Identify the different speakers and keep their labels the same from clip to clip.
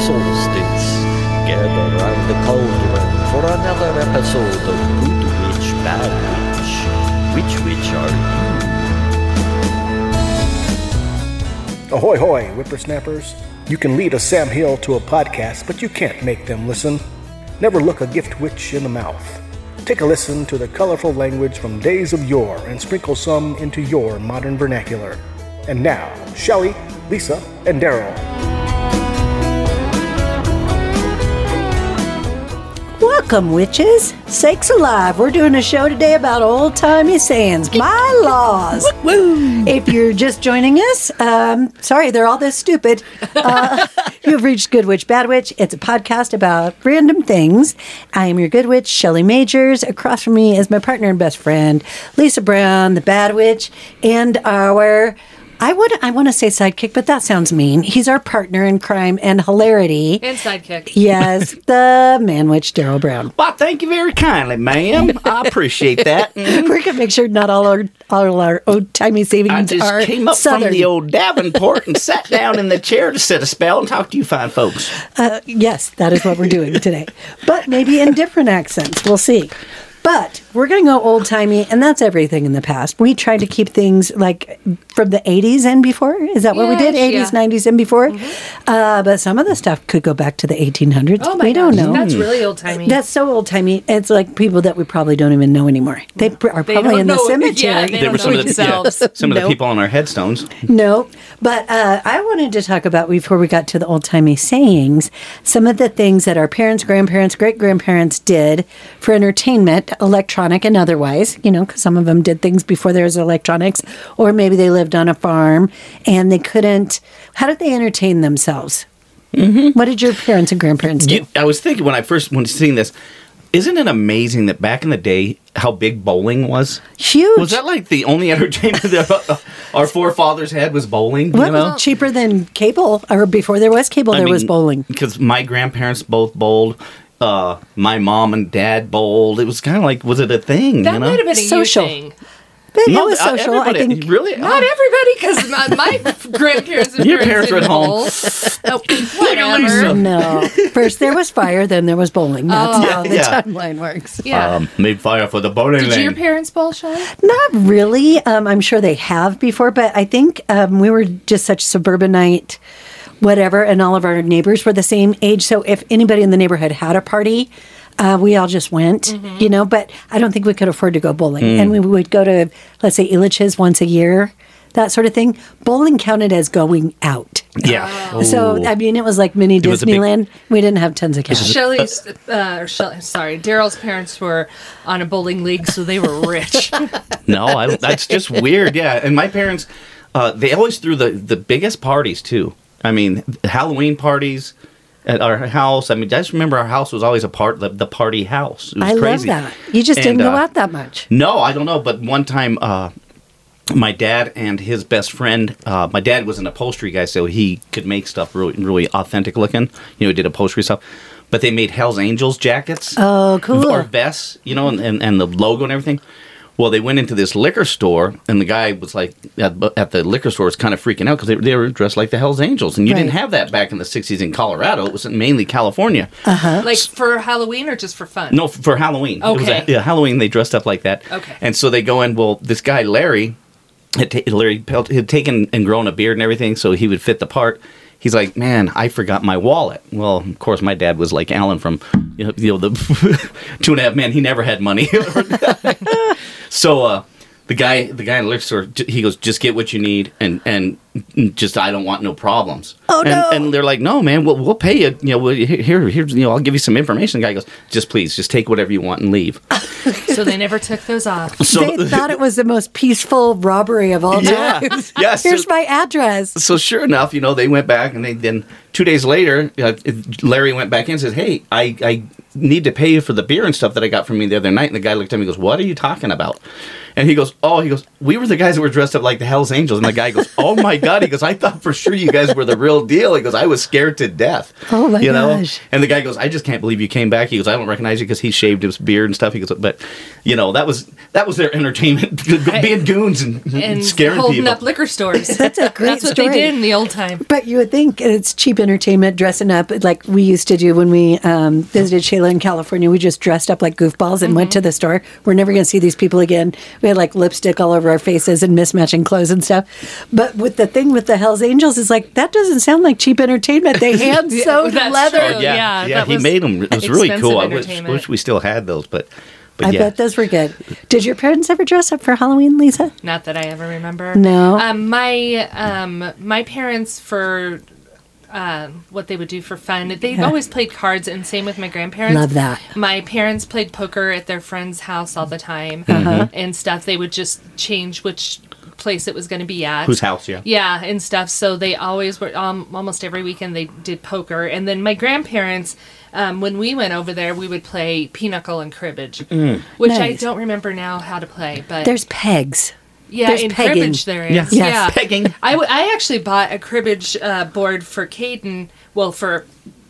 Speaker 1: solstice. Gather round the cauldron for another episode of Good Witch, Bad Witch. Which witch are you?
Speaker 2: Ahoy hoy, whippersnappers. You can lead a Sam Hill to a podcast, but you can't make them listen. Never look a gift witch in the mouth. Take a listen to the colorful language from days of yore and sprinkle some into your modern vernacular. And now, Shelley, Lisa, and Daryl.
Speaker 3: Welcome, witches. Sakes alive, we're doing a show today about old-timey sayings, my laws. If you're just joining us, sorry, they're all this stupid. You've reached Good Witch, Bad Witch. It's a podcast about random things. I am your Good Witch, Shelley Majors. Across from me is my partner and best friend, Lisa Brown, the Bad Witch, and our... I want to say sidekick, but that sounds mean. He's our partner in crime and hilarity.
Speaker 4: And sidekick.
Speaker 3: Yes, the man witch, Daryl Brown.
Speaker 5: Well, thank you very kindly, ma'am. I appreciate that.
Speaker 3: We're going to make sure not all our old-timey savings
Speaker 5: I just
Speaker 3: are
Speaker 5: came up
Speaker 3: Southern.
Speaker 5: from the old Davenport and sat down in the chair to set a spell and talk to you fine folks.
Speaker 3: Yes, that is what we're doing today. But maybe in different accents. We'll see. But we're going to go old-timey, and that's everything in the past. We tried to keep things like from the 80s and before. Is that what we did? 80s, 90s, and before? Mm-hmm. But some of the stuff could go back to the 1800s.
Speaker 4: Oh my
Speaker 3: we don't know.
Speaker 4: That's really old-timey.
Speaker 3: That's so old-timey. It's like people that we probably don't even know anymore. They are probably in the cemetery.
Speaker 4: Yeah, they don't know themselves.
Speaker 5: Some of the people on our headstones.
Speaker 3: No, but I wanted to talk about, before we got to the old-timey sayings, some of the things that our parents, grandparents, great-grandparents did for entertainment, electronic and otherwise, because some of them did things before there was electronics, or maybe they lived on a farm and they couldn't. How did they entertain themselves? Mm-hmm. What did your parents and grandparents do?
Speaker 5: I was thinking when seeing this, isn't it amazing that back in the day, how big bowling was?
Speaker 3: Huge.
Speaker 5: Was that like the only entertainment that our forefathers had was bowling?
Speaker 3: Well, cheaper than cable, or before there was cable, there was bowling.
Speaker 5: Because my grandparents both bowled. My mom and dad bowled. It was kind of like, was it a thing?
Speaker 4: That might have been a
Speaker 3: social
Speaker 4: thing.
Speaker 3: But it was social, I think.
Speaker 5: Really?
Speaker 4: Not everybody, because my grandparents and
Speaker 5: Your parents were at home.
Speaker 4: Whatever.
Speaker 3: No. First there was fire, then there was bowling. That's how the
Speaker 5: Yeah.
Speaker 3: timeline works.
Speaker 4: Yeah.
Speaker 5: Made fire for the bowling
Speaker 4: Did
Speaker 5: lane.
Speaker 4: your parents bowl, Shelley?
Speaker 3: Not really. I'm sure they have before, but I think we were just such suburbanite, whatever, and all of our neighbors were the same age. So if anybody in the neighborhood had a party, we all just went, but I don't think we could afford to go bowling. And we would go to, let's say, Illich's once a year, that sort of thing. Bowling counted as going out.
Speaker 5: Yeah.
Speaker 3: So, I mean, it was like mini
Speaker 5: was a big-
Speaker 3: Disneyland. We didn't have tons of cash.
Speaker 4: Daryl's parents were on a bowling league, so they were rich.
Speaker 5: No, that's just weird. Yeah. And my parents, they always threw the biggest parties, too. I mean, Halloween parties at our house. I mean, I just remember our house was always the party house. It was crazy.
Speaker 3: Love that. You just didn't go out that much.
Speaker 5: No, I don't know. But one time, my dad and his best friend, my dad was an upholstery guy, so he could make stuff really, really authentic looking. He did upholstery stuff. But they made Hell's Angels jackets.
Speaker 3: Oh, cool.
Speaker 5: Or vests, and the logo and everything. Well, they went into this liquor store, and the guy was like, at the liquor store, was kind of freaking out because they were dressed like the Hells Angels. And you didn't have that back in the 60s in Colorado. It was mainly California.
Speaker 4: Like for Halloween or just for fun?
Speaker 5: No, for Halloween.
Speaker 4: Okay.
Speaker 5: It was Halloween, they dressed up like that.
Speaker 4: Okay.
Speaker 5: And so they go in, well, this guy, Larry had taken and grown a beard and everything, so he would fit the part. He's like, man, I forgot my wallet. Well, of course, my dad was like Alan from, the 2.5 Men. He never had money. So the guy in the liquor store, he goes, just get what you need, and just I don't want no problems.
Speaker 3: Oh, no.
Speaker 5: And they're like, no, man, we'll pay you. Here, I'll give you some information. The guy goes, just take whatever you want and leave.
Speaker 4: So they never took those off.
Speaker 5: So
Speaker 3: They thought it was the most peaceful robbery of all
Speaker 5: Yeah.
Speaker 3: time.
Speaker 5: Yeah,
Speaker 3: Here's my address.
Speaker 5: So sure enough, they went back, and then 2 days later, Larry went back in and says, hey, I need to pay you for the beer and stuff that I got from you the other night. And the guy looked at me and goes, what are you talking about? And he goes, we were the guys that were dressed up like the Hells Angels. And the guy goes, oh my God. He goes, I thought for sure you guys were the real deal. He goes, I was scared to death.
Speaker 3: Oh my gosh.
Speaker 5: And the guy goes, I just can't believe you came back. He goes, I don't recognize you because he shaved his beard and stuff. He goes, but that was their entertainment, being goons and scaring
Speaker 4: holding
Speaker 5: people.
Speaker 4: up liquor stores.
Speaker 3: That's a great
Speaker 4: That's what
Speaker 3: story.
Speaker 4: they did in the old time.
Speaker 3: But you would think it's cheap entertainment dressing up like we used to do when we visited Shayla in California. We just dressed up like goofballs and went to the store. We're never going to see these people again. We had like lipstick all over our faces and mismatching clothes and stuff. But with the thing with the Hells Angels is like, that doesn't sound like cheap entertainment. They hand sewed
Speaker 4: that's
Speaker 3: leather.
Speaker 4: true.
Speaker 5: Yeah,
Speaker 4: that
Speaker 5: he
Speaker 4: was
Speaker 5: made them. It was really
Speaker 4: expensive
Speaker 5: cool. I
Speaker 4: entertainment.
Speaker 5: wish we still had those, but
Speaker 3: I
Speaker 5: yeah.
Speaker 3: bet those were good. Did your parents ever dress up for Halloween, Lisa?
Speaker 4: Not that I ever remember.
Speaker 3: No.
Speaker 4: My parents for what they would do for fun. They always played cards, and same with my grandparents.
Speaker 3: Love that.
Speaker 4: My parents played poker at their friend's house all the time and stuff. They would just change which place it was going to be at.
Speaker 5: Whose house, yeah.
Speaker 4: Yeah, and stuff. So they always were, almost every weekend they did poker. And then my grandparents, when we went over there, we would play pinochle and cribbage, which I
Speaker 3: Nice.
Speaker 4: don't remember now how to play. But
Speaker 3: There's pegs.
Speaker 4: yeah,
Speaker 3: there's
Speaker 4: in
Speaker 3: pegging.
Speaker 4: cribbage there is.
Speaker 5: Yeah.
Speaker 3: Yes.
Speaker 4: Yeah.
Speaker 5: Pegging.
Speaker 4: I actually bought a cribbage board for Caden, for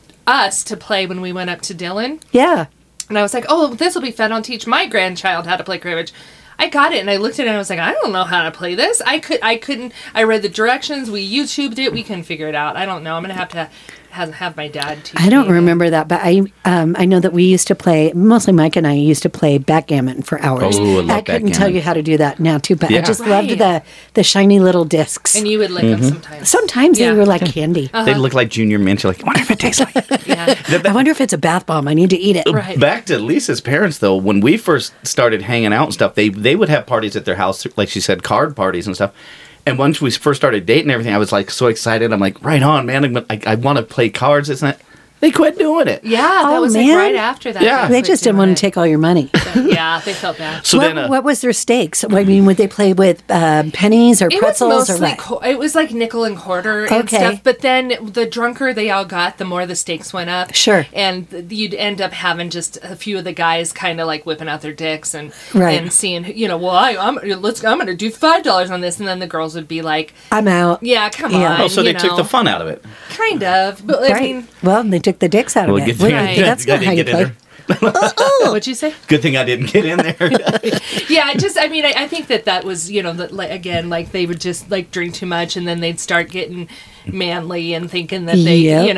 Speaker 4: us to play when we went up to Dillon.
Speaker 3: Yeah.
Speaker 4: And I was like, oh, this will be fun. I'll teach my grandchild how to play cribbage. I got it and I looked at it and I was like, I don't know how to play this. I couldn't. I read the directions. We YouTubed it. We couldn't figure it out. I don't know. I'm going to have my dad teach
Speaker 3: I don't
Speaker 4: me.
Speaker 3: remember that, but I know that we used to play, mostly Mike and I used to play backgammon for hours.
Speaker 5: Oh, I love
Speaker 3: I couldn't tell
Speaker 5: backgammon.
Speaker 3: you how to do that now too, but I
Speaker 5: Yeah.
Speaker 3: just loved
Speaker 4: Right.
Speaker 3: the shiny little discs.
Speaker 4: And you would lick them sometimes.
Speaker 3: Sometimes
Speaker 4: Yeah.
Speaker 3: they were like candy.
Speaker 5: They look like Junior Mints. You're like, I wonder if it tastes like it.
Speaker 4: Yeah.
Speaker 3: I wonder if it's a bath bomb. I need to eat it.
Speaker 4: Right.
Speaker 5: Back to Lisa's parents, though, when we first started hanging out and stuff, they would have parties at their house, like she said, card parties and stuff. And once we first started dating and everything, I was like so excited. I'm like, right on, man. I want to play cards. It's not. They quit doing it.
Speaker 4: Yeah, that
Speaker 3: Oh,
Speaker 4: was
Speaker 3: man.
Speaker 4: like right after that.
Speaker 5: Yeah.
Speaker 3: They
Speaker 4: quit
Speaker 3: just didn't
Speaker 4: doing
Speaker 3: want to
Speaker 4: it.
Speaker 3: take all your money.
Speaker 4: Yeah, they felt bad.
Speaker 5: So
Speaker 3: what,
Speaker 5: then,
Speaker 3: what was their stakes? I mean, would they play with pennies or
Speaker 4: It was
Speaker 3: pretzels or
Speaker 4: mostly
Speaker 3: what?
Speaker 4: it was like nickel and quarter and
Speaker 3: Okay.
Speaker 4: stuff. But then the drunker they all got, the more the stakes went up.
Speaker 3: Sure.
Speaker 4: And you'd end up having just a few of the guys kind of like whipping out their dicks and
Speaker 3: Right.
Speaker 4: and seeing, I'm going to do $5 on this, and then the girls would be like,
Speaker 3: I'm out.
Speaker 4: yeah, come
Speaker 3: Yeah.
Speaker 4: on.
Speaker 5: Oh, so they
Speaker 4: you
Speaker 5: took the
Speaker 4: know,
Speaker 5: fun out of it.
Speaker 4: kind of. But I
Speaker 3: Right.
Speaker 4: mean,
Speaker 3: Well, they took the dicks out of
Speaker 5: Well,
Speaker 3: it.
Speaker 5: good thing
Speaker 3: Well,
Speaker 4: I-
Speaker 3: that's
Speaker 5: good
Speaker 3: not how
Speaker 5: thing
Speaker 3: you
Speaker 5: I didn't
Speaker 3: play.
Speaker 4: what'd you say?
Speaker 5: Good thing I didn't get in there.
Speaker 4: Yeah, I think that was, that, like, again, like they would just like drink too much, and then they'd start getting manly and thinking that they,
Speaker 3: Yep.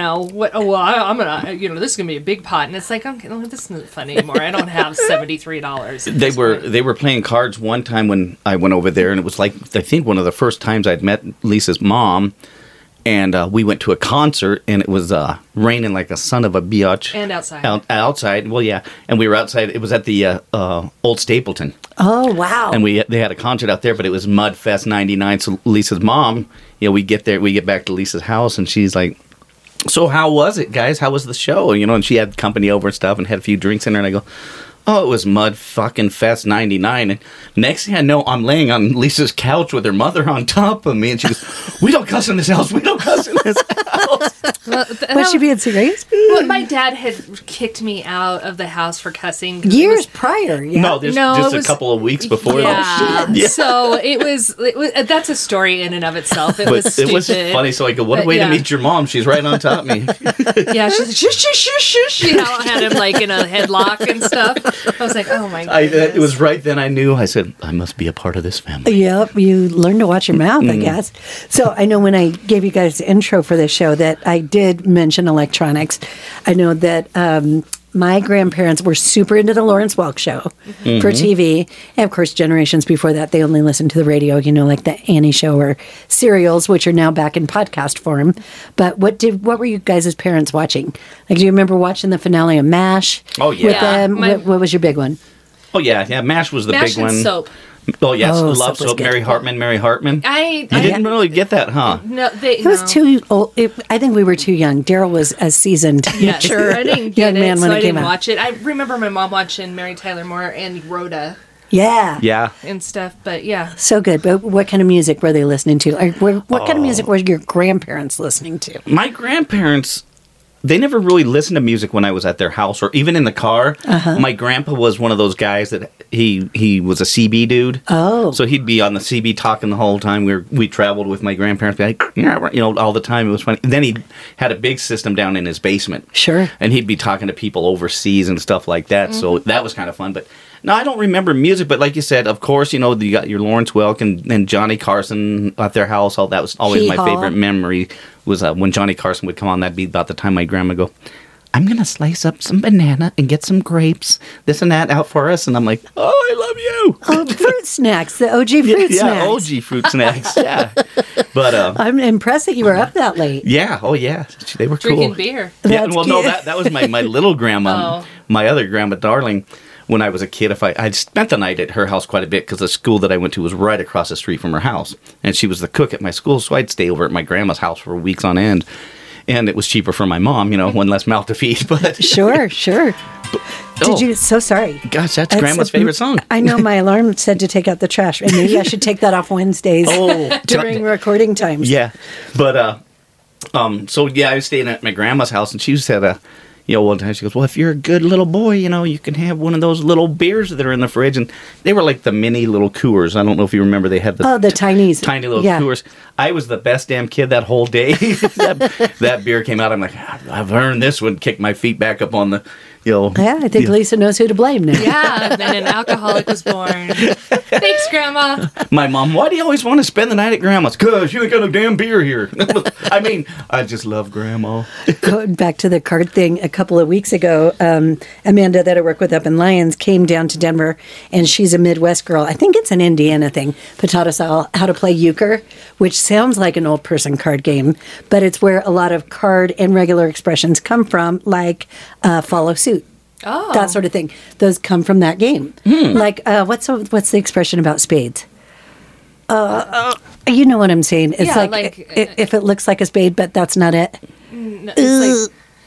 Speaker 4: I'm gonna, this is gonna be a big pot, and it's like, okay, no, this isn't fun anymore. I don't have $73.
Speaker 5: They were playing cards one time when I went over there, and it was like I think one of the first times I'd met Lisa's mom. And we went to a concert, and it was raining like a son of a biatch.
Speaker 4: And outside.
Speaker 5: Outside, well, yeah. And we were outside. It was at the Old Stapleton.
Speaker 3: Oh, wow.
Speaker 5: And they had a concert out there, but it was Mudfest 99. So Lisa's mom, we get back to Lisa's house, and she's like, so how was it, guys? How was the show? And she had company over and stuff and had a few drinks in there, and I go, oh, it was Mud fucking Fest 99. And next thing I know, I'm laying on Lisa's couch with her mother on top of me, and she goes, we don't cuss in this house. We don't cuss in this house.
Speaker 3: Was she being serious?
Speaker 4: Well, my dad had kicked me out of the house for cussing. 'cause it
Speaker 3: Years
Speaker 4: was-
Speaker 3: prior, yeah.
Speaker 5: No,
Speaker 4: No,
Speaker 5: just
Speaker 4: it
Speaker 5: a
Speaker 4: was-
Speaker 5: couple of weeks before.
Speaker 4: Yeah.
Speaker 5: Yeah.
Speaker 4: So it was that's a story in and of itself. It was
Speaker 5: But
Speaker 4: stupid.
Speaker 5: it was funny. So I go, what a
Speaker 4: But,
Speaker 5: way
Speaker 4: yeah.
Speaker 5: to meet your mom. She's right on top of me.
Speaker 4: Yeah, she's like, shush, shush, shush, shush. I had him like in a headlock and stuff. I was like, oh my god.
Speaker 5: It was right then I knew. I said, I must be a part of this family.
Speaker 3: Yep, you learn to watch your mouth, I guess. So I know when I gave you guys the intro for this show that I did mention electronics. I know that my grandparents were super into the Lawrence Welk show for TV. And of course, generations before that, they only listened to the radio, like the Annie show or serials, which are now back in podcast form. But what were you guys' parents watching? Like, do you remember watching the finale of MASH?
Speaker 5: Oh, yeah.
Speaker 3: With
Speaker 4: Yeah,
Speaker 3: them?
Speaker 4: my-
Speaker 3: What was your big one?
Speaker 5: Oh, yeah. MASH was the
Speaker 4: Mash
Speaker 5: big
Speaker 4: and
Speaker 5: one.
Speaker 4: soap.
Speaker 5: Oh, yes.
Speaker 3: Oh,
Speaker 5: Love
Speaker 3: Soap was
Speaker 5: Soap.
Speaker 3: good.
Speaker 5: Mary Hartman.
Speaker 4: I
Speaker 5: You didn't really get that, huh?
Speaker 4: no,
Speaker 3: It was too old. I think we were too young. Daryl was a seasoned,
Speaker 4: Yes,
Speaker 3: mature
Speaker 4: I didn't
Speaker 3: young
Speaker 4: get
Speaker 3: man
Speaker 4: it,
Speaker 3: when
Speaker 4: so
Speaker 3: it
Speaker 4: I
Speaker 3: came
Speaker 4: didn't
Speaker 3: out.
Speaker 4: watch it. I remember my mom watching Mary Tyler Moore and Rhoda
Speaker 3: Yeah.
Speaker 5: Yeah.
Speaker 4: and stuff. But yeah,
Speaker 3: So good. But what kind of music were they listening to? What kind of music were your grandparents listening to?
Speaker 5: My grandparents, they never really listened to music when I was at their house or even in the car. My grandpa was one of those guys that he was a CB dude.
Speaker 3: Oh.
Speaker 5: So he'd be on the CB talking the whole time. We traveled with my grandparents, be like, yeah, you know, all the time. It was funny. And then he had a big system down in his basement.
Speaker 3: Sure.
Speaker 5: And he'd be talking to people overseas and stuff like that. So that was kind of fun. But no, I don't remember music. But like you said, of course, you know, you got your Lawrence Welk and Johnny Carson at their house. All that was always my favorite memory. Was when Johnny Carson would come on. That'd be about the time my grandma would go, I'm going to slice up some banana and get some grapes, this and that out for us. And I'm like, oh, I love you.
Speaker 3: Oh, fruit snacks, the OG fruit snacks.
Speaker 5: Yeah, OG fruit snacks, yeah. But
Speaker 3: I'm impressed that you were up that late.
Speaker 5: yeah, oh yeah, they were
Speaker 4: Drinking
Speaker 5: cool.
Speaker 4: beer.
Speaker 5: Yeah,
Speaker 3: That's
Speaker 5: well, no,
Speaker 3: cute.
Speaker 5: that was my little grandma,
Speaker 4: Oh.
Speaker 5: my other grandma, Darling. When I was a kid, I'd spent the night at her house quite a bit because the school that I went to was right across the street from her house. And she was the cook at my school, so I'd stay over at my grandma's house for weeks on end. And it was cheaper for my mom, you know, one less mouth to feed. But
Speaker 3: Sure. Did you? So sorry.
Speaker 5: Gosh, that's Grandma's favorite song.
Speaker 3: I know my alarm said to take out the trash, and maybe I should take that off Wednesdays during recording times.
Speaker 5: Yeah, but so yeah, I was staying at my grandma's house, and she said, you know, one time she goes, well, if you're a good little boy, you know, you can have one of those little beers that are in the fridge, and they were like the mini little Coors. I don't know if you remember, they had
Speaker 3: Oh, the tinies.
Speaker 5: tiny little
Speaker 3: Yeah.
Speaker 5: Coors. I was the best damn kid that whole day. that beer came out. I'm like, I've earned this one. Kicked my feet back up on the, you know.
Speaker 3: Yeah, I think Lisa knows who to blame now.
Speaker 4: Yeah, then an alcoholic was born. Thanks, Grandma.
Speaker 5: My mom, why do you always want to spend the night at Grandma's? Because you ain't got no damn beer here. I mean, I just love Grandma.
Speaker 3: Going back to the card thing, a couple of weeks ago, Amanda, that I work with up in Lyons, came down to Denver, and she's a Midwest girl. I think it's an Indiana thing, but taught us all how to play euchre, which sounds like an old person card game, but it's where a lot of card and regular expressions come from, like follow suit.
Speaker 4: Oh.
Speaker 3: That sort of thing. Those come from that game. Like, what's the expression about spades? You know what I'm saying? It's
Speaker 4: Yeah,
Speaker 3: like if it looks like a spade, but that's not it.
Speaker 4: No, it's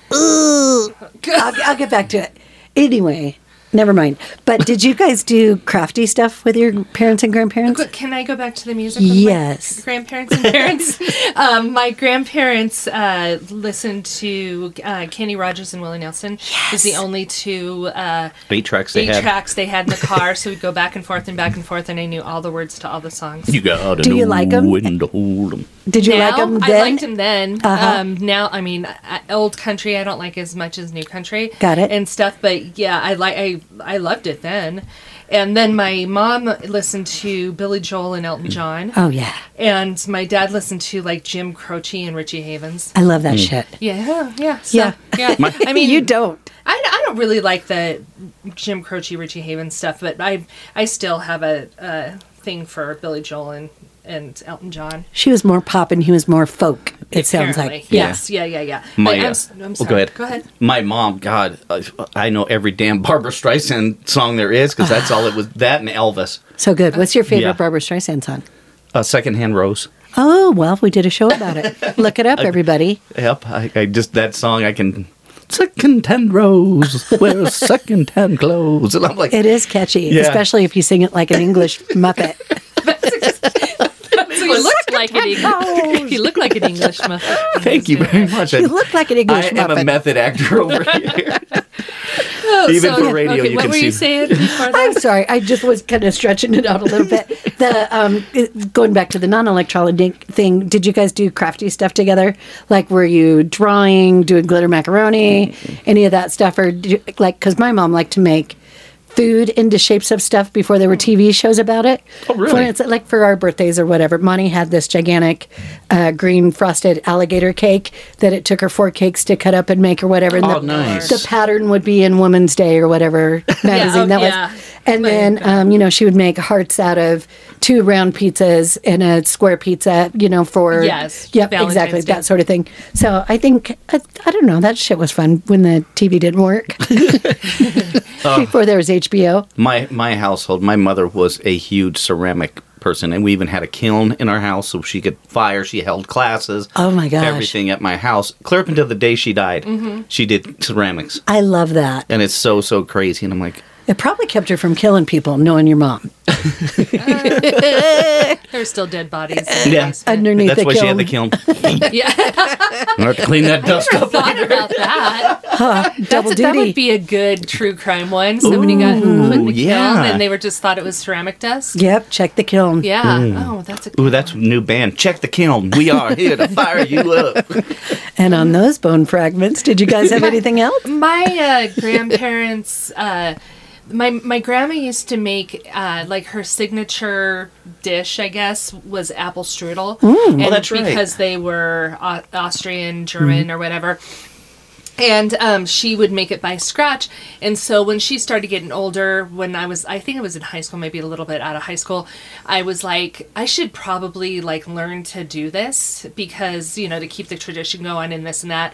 Speaker 3: I'll get back to it. Anyway, never mind. But did you guys do crafty stuff with your parents and grandparents?
Speaker 4: Quick, can I go back to the music? With
Speaker 3: Yes.
Speaker 4: My grandparents and parents. My grandparents listened to Kenny Rogers and Willie Nelson. It was the only two
Speaker 5: 8 tracks they had.
Speaker 4: tracks they had in the car, so we'd go back and forth, and I knew all the words to all the songs.
Speaker 5: You gotta
Speaker 3: Do you
Speaker 5: know
Speaker 3: like 'em?
Speaker 5: when to hold 'em.
Speaker 3: Did you
Speaker 4: now,
Speaker 3: like them
Speaker 4: I
Speaker 3: then?
Speaker 4: liked him then.
Speaker 3: Uh-huh.
Speaker 4: Now, I mean, old country I don't like as much as new country.
Speaker 3: Got it.
Speaker 4: And stuff, but yeah, I loved it then. And then my mom listened to Billy Joel and Elton John.
Speaker 3: Oh, yeah.
Speaker 4: And my dad listened to like Jim Croce and Richie Havens.
Speaker 3: I love that shit.
Speaker 4: Yeah. So,
Speaker 3: Yeah.
Speaker 4: yeah. I mean,
Speaker 3: You don't.
Speaker 4: I don't really like the Jim Croce, Richie Havens stuff, but I still have a thing for Billy Joel and Elton John.
Speaker 3: She was more pop and he was more folk, it sounds
Speaker 4: Apparently.
Speaker 3: like.
Speaker 4: Yes. Yeah.
Speaker 5: My,
Speaker 4: I'm
Speaker 5: well,
Speaker 4: sorry. Go ahead.
Speaker 5: My mom, God, I know every damn Barbara Streisand song there is because that's all it was. That and Elvis.
Speaker 3: So good. What's your favorite
Speaker 5: Yeah.
Speaker 3: Barbara Streisand song?
Speaker 5: Secondhand Rose.
Speaker 3: Oh, well, we did a show about it. Look it up, everybody.
Speaker 5: Yep. I just, that song I can. Secondhand Rose, wear secondhand clothes. And I'm like,
Speaker 3: It is catchy,
Speaker 5: Yeah.
Speaker 3: especially if you sing it like an English Muppet.
Speaker 4: So you looked like an English. You look like an English muffin.
Speaker 5: thank you very much.
Speaker 3: You look like an English
Speaker 5: I am
Speaker 3: Muppet.
Speaker 5: a method actor over here.
Speaker 4: Oh,
Speaker 5: Even for radio,
Speaker 4: okay,
Speaker 5: you
Speaker 4: what
Speaker 5: can
Speaker 4: were you
Speaker 5: see-
Speaker 4: saying before
Speaker 3: I'm
Speaker 4: that?
Speaker 3: sorry. I just was kind of stretching it out a little bit. Going back to the non-electronic thing, did you guys do crafty stuff together? Like, were you drawing, doing glitter macaroni, any of that stuff? Or, did you, like, because my mom liked to make food into shapes of stuff before there were TV shows about it.
Speaker 5: Oh, really?
Speaker 3: For instance, like for our birthdays or whatever, Monty had this gigantic green frosted alligator cake that it took her 4 cakes to cut up and make or whatever. And
Speaker 5: Oh,
Speaker 3: the,
Speaker 5: nice.
Speaker 3: the pattern would be in Woman's Day or whatever magazine that
Speaker 4: yeah.
Speaker 3: was. And then, she would make hearts out of 2 round pizzas and a square pizza, for...
Speaker 4: Yes,
Speaker 3: Yep,
Speaker 4: Valentine's
Speaker 3: exactly,
Speaker 4: Day.
Speaker 3: that sort of thing. So I think, I don't know, that shit was fun when the TV didn't work. Before there was HBO.
Speaker 5: My household, my mother was a huge ceramic person, and we even had a kiln in our house so she could fire. She held classes.
Speaker 3: Oh, my gosh.
Speaker 5: Everything at my house. Clear up until the day she died, she did ceramics.
Speaker 3: I love that.
Speaker 5: And it's so crazy. And I'm like,
Speaker 3: It probably kept her from killing people, knowing your mom.
Speaker 4: There's still dead bodies in the
Speaker 5: Yeah.
Speaker 4: basement.
Speaker 3: Underneath
Speaker 5: That's
Speaker 3: the
Speaker 5: why she had
Speaker 3: kiln.
Speaker 5: the kiln.
Speaker 4: Yeah,
Speaker 5: I have to clean that dust
Speaker 4: I
Speaker 5: up.
Speaker 4: thought about that.
Speaker 3: Double
Speaker 4: That
Speaker 3: duty.
Speaker 4: would be a good true crime one. Somebody got put in the
Speaker 5: yeah.
Speaker 4: kiln and they were just thought it was ceramic dust.
Speaker 3: Yep, check the kiln.
Speaker 4: Yeah. Oh, that's a good
Speaker 5: Ooh, that's a new band. Check the kiln. We are here to fire you up.
Speaker 3: And on those bone fragments, did you guys have anything else?
Speaker 4: My grandparents, my grandma used to make like her signature dish, I guess, was apple strudel. And
Speaker 5: that's right.
Speaker 4: because they were Austrian, German, or whatever. And she would make it by scratch. And so when she started getting older, I think I was in high school, maybe a little bit out of high school, I was like, I should probably like learn to do this because, you know, to keep the tradition going and this and that.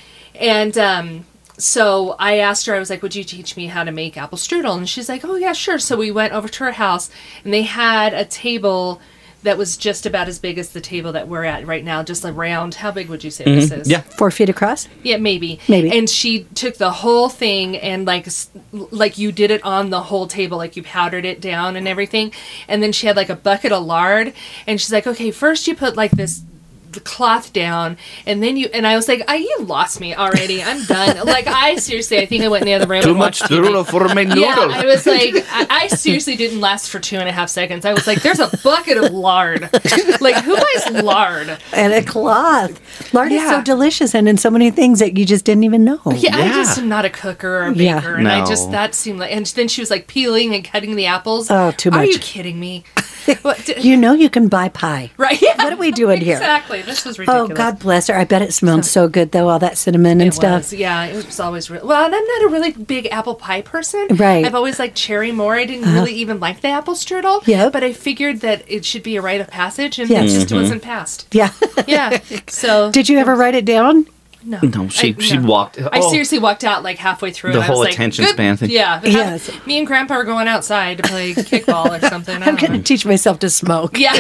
Speaker 4: And so I asked her, I was like, would you teach me how to make apple strudel? And she's like, oh yeah, sure. So we went over to her house and they had a table that was just about as big as the table that we're at right now, just around. How big would you say this is?
Speaker 5: Yeah.
Speaker 3: 4 feet across?
Speaker 4: Yeah, maybe.
Speaker 3: Maybe.
Speaker 4: And she took the whole thing and like you did it on the whole table, like you powdered it down and everything. And then she had like a bucket of lard and she's like, okay, first you put like the cloth down and then I was like, you lost me already. I'm done. Like I think I went in the other room
Speaker 5: Too
Speaker 4: and
Speaker 5: much
Speaker 4: watched TV.
Speaker 5: strudel for my noodles.
Speaker 4: Yeah, I was like, I seriously didn't last for 2.5 seconds. I was like, there's a bucket of lard. Like, who buys lard?
Speaker 3: And a cloth. Lard is
Speaker 4: Yeah.
Speaker 3: so delicious and in so many things that you just didn't even know.
Speaker 4: Yeah, I
Speaker 5: Yeah.
Speaker 4: just am not a cooker or a
Speaker 3: Yeah.
Speaker 4: baker. And
Speaker 5: No.
Speaker 4: that seemed like, and then she was like peeling and cutting the apples.
Speaker 3: Oh, too
Speaker 4: Are
Speaker 3: much.
Speaker 4: you kidding me?
Speaker 3: You know you can buy pie.
Speaker 4: Right? Yeah.
Speaker 3: What are we doing here?
Speaker 4: Exactly. This was
Speaker 3: Oh,
Speaker 4: ridiculous.
Speaker 3: God bless her. I bet it smelled so good, though, all that cinnamon and
Speaker 4: It
Speaker 3: stuff.
Speaker 4: was, yeah, it was always well, and I'm not a really big apple pie person.
Speaker 3: Right.
Speaker 4: I've always liked cherry more. I didn't really even like the apple strudel.
Speaker 3: Yep.
Speaker 4: But I figured that it should be a rite of passage, and
Speaker 3: Yes.
Speaker 4: it just wasn't passed.
Speaker 3: Yeah.
Speaker 4: Yeah. So
Speaker 3: Did you ever write it down?
Speaker 4: no,
Speaker 5: No, she walked.
Speaker 4: I seriously walked out like halfway through.
Speaker 5: The
Speaker 4: and I was
Speaker 5: whole
Speaker 4: like,
Speaker 5: attention
Speaker 4: "Good."
Speaker 5: span thing.
Speaker 4: Yeah. but
Speaker 3: Yes.
Speaker 4: Me and Grandpa are going outside to play kickball or something. I
Speaker 3: I'm
Speaker 4: don't
Speaker 3: going to
Speaker 4: know.
Speaker 3: teach myself to smoke.
Speaker 4: Yeah.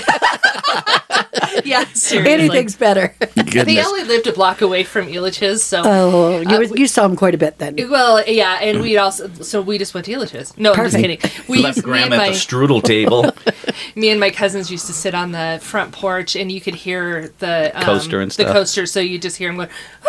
Speaker 4: Yeah. Seriously.
Speaker 3: Anything's better.
Speaker 4: They
Speaker 5: Goodness.
Speaker 4: only lived a block away from Elitch's, so.
Speaker 3: Oh, you saw him quite a bit then.
Speaker 4: Well, yeah, and we just went to Elitch's. No, I'm just
Speaker 3: Perfect.
Speaker 4: kidding. We
Speaker 5: Left
Speaker 4: me and
Speaker 5: Grandma at
Speaker 4: my
Speaker 5: the strudel table.
Speaker 4: me and my cousins used to sit on the front porch, and you could hear the
Speaker 5: Coaster and
Speaker 4: the
Speaker 5: stuff.
Speaker 4: coaster. So you just hear him going. "Ah!"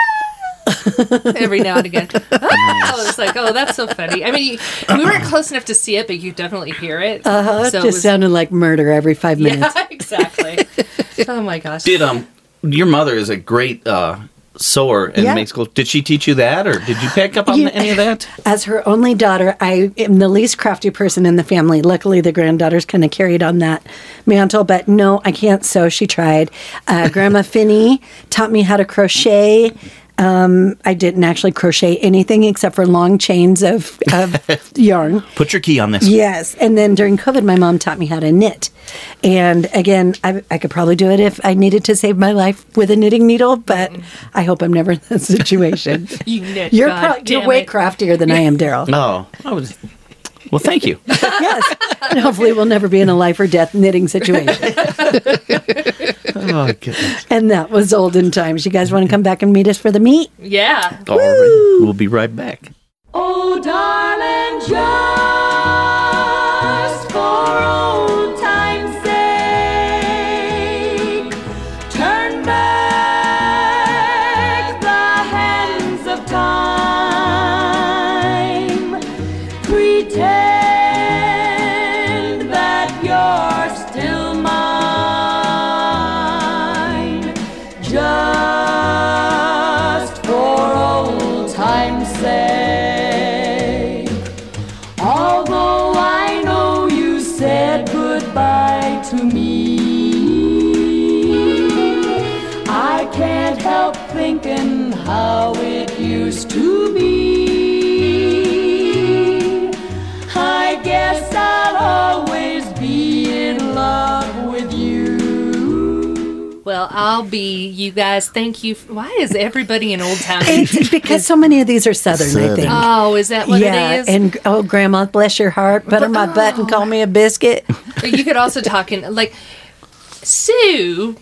Speaker 4: Every now and again. Ah! It's like, oh, that's so funny. I mean, we weren't close enough to see it, but you definitely hear it.
Speaker 3: It
Speaker 4: So
Speaker 3: just sounded like murder every 5 minutes.
Speaker 4: yeah, exactly. Oh my gosh.
Speaker 5: Did your mother is a great sewer and
Speaker 3: Yeah.
Speaker 5: makes clothes. Did she teach you that, or did you pick up on
Speaker 3: Yeah.
Speaker 5: any of that?
Speaker 3: As her only daughter, I am the least crafty person in the family. Luckily, the granddaughters kind of carried on that mantle, but no, I can't sew. She tried. Grandma Finney taught me how to crochet. I didn't actually crochet anything except for long chains of yarn.
Speaker 5: Put your key on this.
Speaker 3: Yes. And then during COVID, my mom taught me how to knit. And again, I could probably do it if I needed to save my life with a knitting needle, but I hope I'm never in that situation.
Speaker 4: You knit.
Speaker 3: You're,
Speaker 4: God
Speaker 3: you're
Speaker 4: damn
Speaker 3: way
Speaker 4: it.
Speaker 3: craftier than I am, Daryl.
Speaker 5: Oh, well, thank you.
Speaker 3: Yes. And hopefully we'll never be in a life or death knitting situation.
Speaker 5: Oh, goodness.
Speaker 3: And that was olden times. You guys want to come back and meet us for the meet?
Speaker 4: Yeah.
Speaker 5: All right. We'll be right back.
Speaker 6: Oh, darling, just for old time's sake, turn back the hands of time. Pretend that you're still mine. Just for old time's sake. Although I know you said goodbye to me, I can't help thinking how it used to be. I guess I'll always be in love with you.
Speaker 4: Well, I'll be. You guys, thank you. Why is everybody in Old Town?
Speaker 3: It's because so many of these are Southern, I think.
Speaker 4: Oh, is that what
Speaker 3: yeah,
Speaker 4: it is?
Speaker 3: and oh, Grandma, bless your heart, butter my butt and call me a biscuit.
Speaker 4: Or you could also talk in like Sue.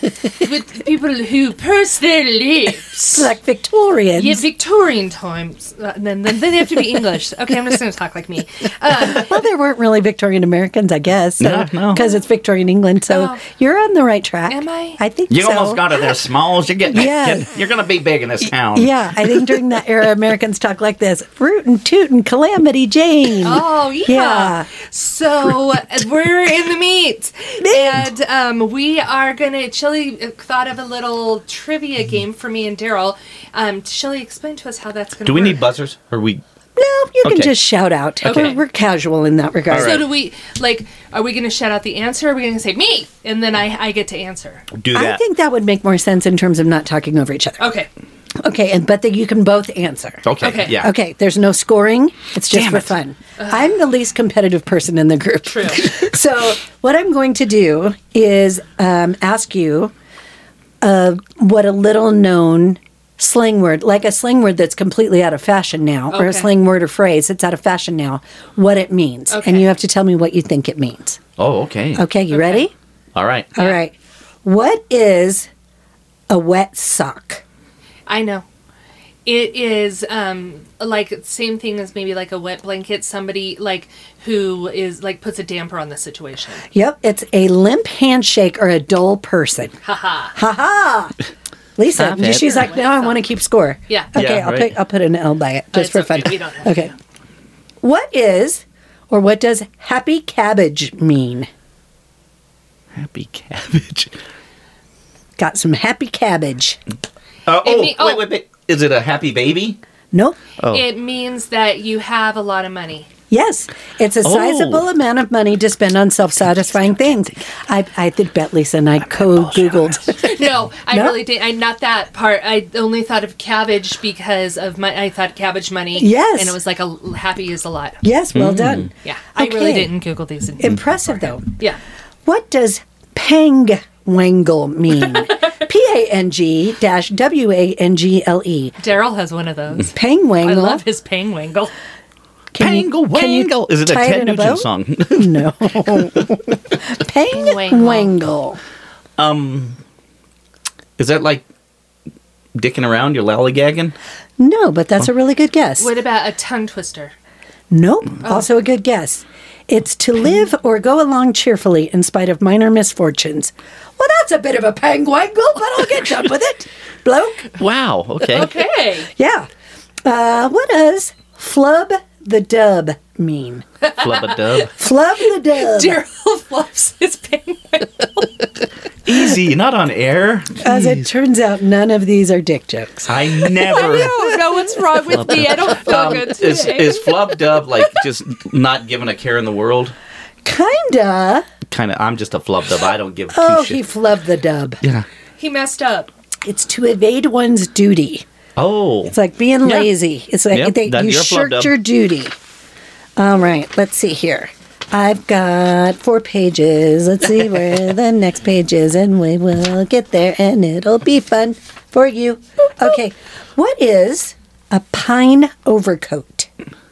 Speaker 4: with people who purse their lips.
Speaker 3: Like Victorians.
Speaker 4: Yeah, Victorian times. Then they have to be English. Okay, I'm just going to talk like me.
Speaker 3: Well, there weren't really Victorian Americans, I guess.
Speaker 5: No.
Speaker 3: Because it's Victorian England. So
Speaker 4: Oh.
Speaker 3: you're on the right track.
Speaker 4: Am I?
Speaker 3: I think
Speaker 5: You
Speaker 3: so.
Speaker 5: almost got it there, Smalls. You're getting
Speaker 3: Yeah.
Speaker 5: you're going to be big in this town.
Speaker 3: Yeah, I think during that era, Americans talk like this: "Rootin' tootin' Calamity Jane."
Speaker 4: Oh, yeah.
Speaker 3: Yeah.
Speaker 4: So we're in the meat. And we are going to, Chili thought of a little trivia game for me and Daryl. Chili, explain to us how that's going to
Speaker 5: Do
Speaker 4: work.
Speaker 5: we need buzzers? Or we?
Speaker 3: No, you can
Speaker 5: Okay.
Speaker 3: just shout out.
Speaker 4: Okay.
Speaker 3: We're casual in that regard.
Speaker 5: All
Speaker 4: So
Speaker 5: right.
Speaker 4: do we, like, are we going to shout out the answer? Or are we going to say me? And then I get to answer.
Speaker 5: Do that.
Speaker 3: I think that would make more sense in terms of not talking over each other.
Speaker 4: Okay.
Speaker 3: Okay, but that you can both answer.
Speaker 5: Okay.
Speaker 4: Okay.
Speaker 5: Yeah.
Speaker 3: Okay, there's no scoring. It's just
Speaker 5: Damn
Speaker 3: for
Speaker 5: it.
Speaker 3: fun. I'm the least competitive person in the group.
Speaker 4: True.
Speaker 3: So what I'm going to do is ask you what a little known slang word, like a slang word that's completely out of fashion now, or a
Speaker 4: Okay.
Speaker 3: slang word or phrase that's out of fashion now, what it means.
Speaker 4: Okay.
Speaker 3: And you have to tell me what you think it means.
Speaker 5: Oh, okay.
Speaker 3: Okay, you ready?
Speaker 5: All right.
Speaker 3: All right. What is a wet sock?
Speaker 4: I know. It is like same thing as maybe like a wet blanket. Somebody like who is like puts a damper on the situation.
Speaker 3: Yep, it's a limp handshake or a dull person.
Speaker 4: Haha.
Speaker 3: Ha ha! Lisa,
Speaker 5: Stop it.
Speaker 3: she's like, now I want to keep score.
Speaker 4: Yeah.
Speaker 3: Okay,
Speaker 5: Yeah,
Speaker 3: I'll
Speaker 5: right.
Speaker 3: put an L by it just
Speaker 4: it's
Speaker 3: for
Speaker 4: okay,
Speaker 3: fun.
Speaker 4: we don't have
Speaker 3: Okay. What is or what does happy cabbage mean?
Speaker 5: Happy cabbage.
Speaker 3: Got some happy cabbage.
Speaker 5: Wait. Is it a happy baby?
Speaker 3: Nope.
Speaker 5: Oh.
Speaker 4: It means that you have a lot of money.
Speaker 3: Yes, it's a sizable amount of money to spend on self-satisfying things. I did bet Lisa and I Googled.
Speaker 4: No, I
Speaker 3: No?
Speaker 4: really didn't. Not that part. I only thought of cabbage because of I thought cabbage money.
Speaker 3: Yes.
Speaker 4: And it was like happy is a lot.
Speaker 3: Yes, well done.
Speaker 4: Yeah. I really
Speaker 3: Okay.
Speaker 4: didn't Google these.
Speaker 3: Impressive though.
Speaker 4: Yeah.
Speaker 3: What does pangwangle mean? P-A-N-G-W-A-N-G-L-E.
Speaker 4: Daryl has one of those.
Speaker 3: Pangwangle.
Speaker 4: I love his pangwangle.
Speaker 5: Pangle wangle. Is it a
Speaker 3: tie it
Speaker 5: Ted
Speaker 3: in a
Speaker 5: Nugent
Speaker 3: bow?
Speaker 5: song?
Speaker 3: No. Pangwangle.
Speaker 5: Is that like dicking around? You're lollygagging?
Speaker 3: No, but that's a really good guess.
Speaker 4: What about a tongue twister?
Speaker 3: Nope. Also a good guess. It's to live or go along cheerfully in spite of minor misfortunes. Well, that's a bit of a pangwangle, but I'll get done with it. Bloke.
Speaker 5: Wow. Okay.
Speaker 4: Okay.
Speaker 3: Yeah. What does flub the dub mean?
Speaker 5: Flub a dub.
Speaker 3: Flub the dub.
Speaker 4: Daryl fluffs his pangwangle.
Speaker 5: Easy. Not on air.
Speaker 3: As it turns out, none of these are dick jokes.
Speaker 5: I never.
Speaker 4: I don't know what's wrong with me. I don't feel good today.
Speaker 5: Is flub dub like just not giving a care in the world?
Speaker 3: Kinda.
Speaker 5: Kind of. I'm just a flub dub. I don't give two
Speaker 3: Oh,
Speaker 5: shits.
Speaker 3: he flubbed the dub.
Speaker 5: Yeah.
Speaker 4: He messed up.
Speaker 3: It's to evade one's duty.
Speaker 5: Oh.
Speaker 3: It's like being
Speaker 5: Yeah.
Speaker 3: lazy. It's like
Speaker 5: Yep,
Speaker 3: you
Speaker 5: you're a flub
Speaker 3: shirked
Speaker 5: dub.
Speaker 3: your duty. All right, let's see here. I've got 4 pages. Let's see where the next page is, and we will get there, and it'll be fun for you. Okay, what is a pine overcoat?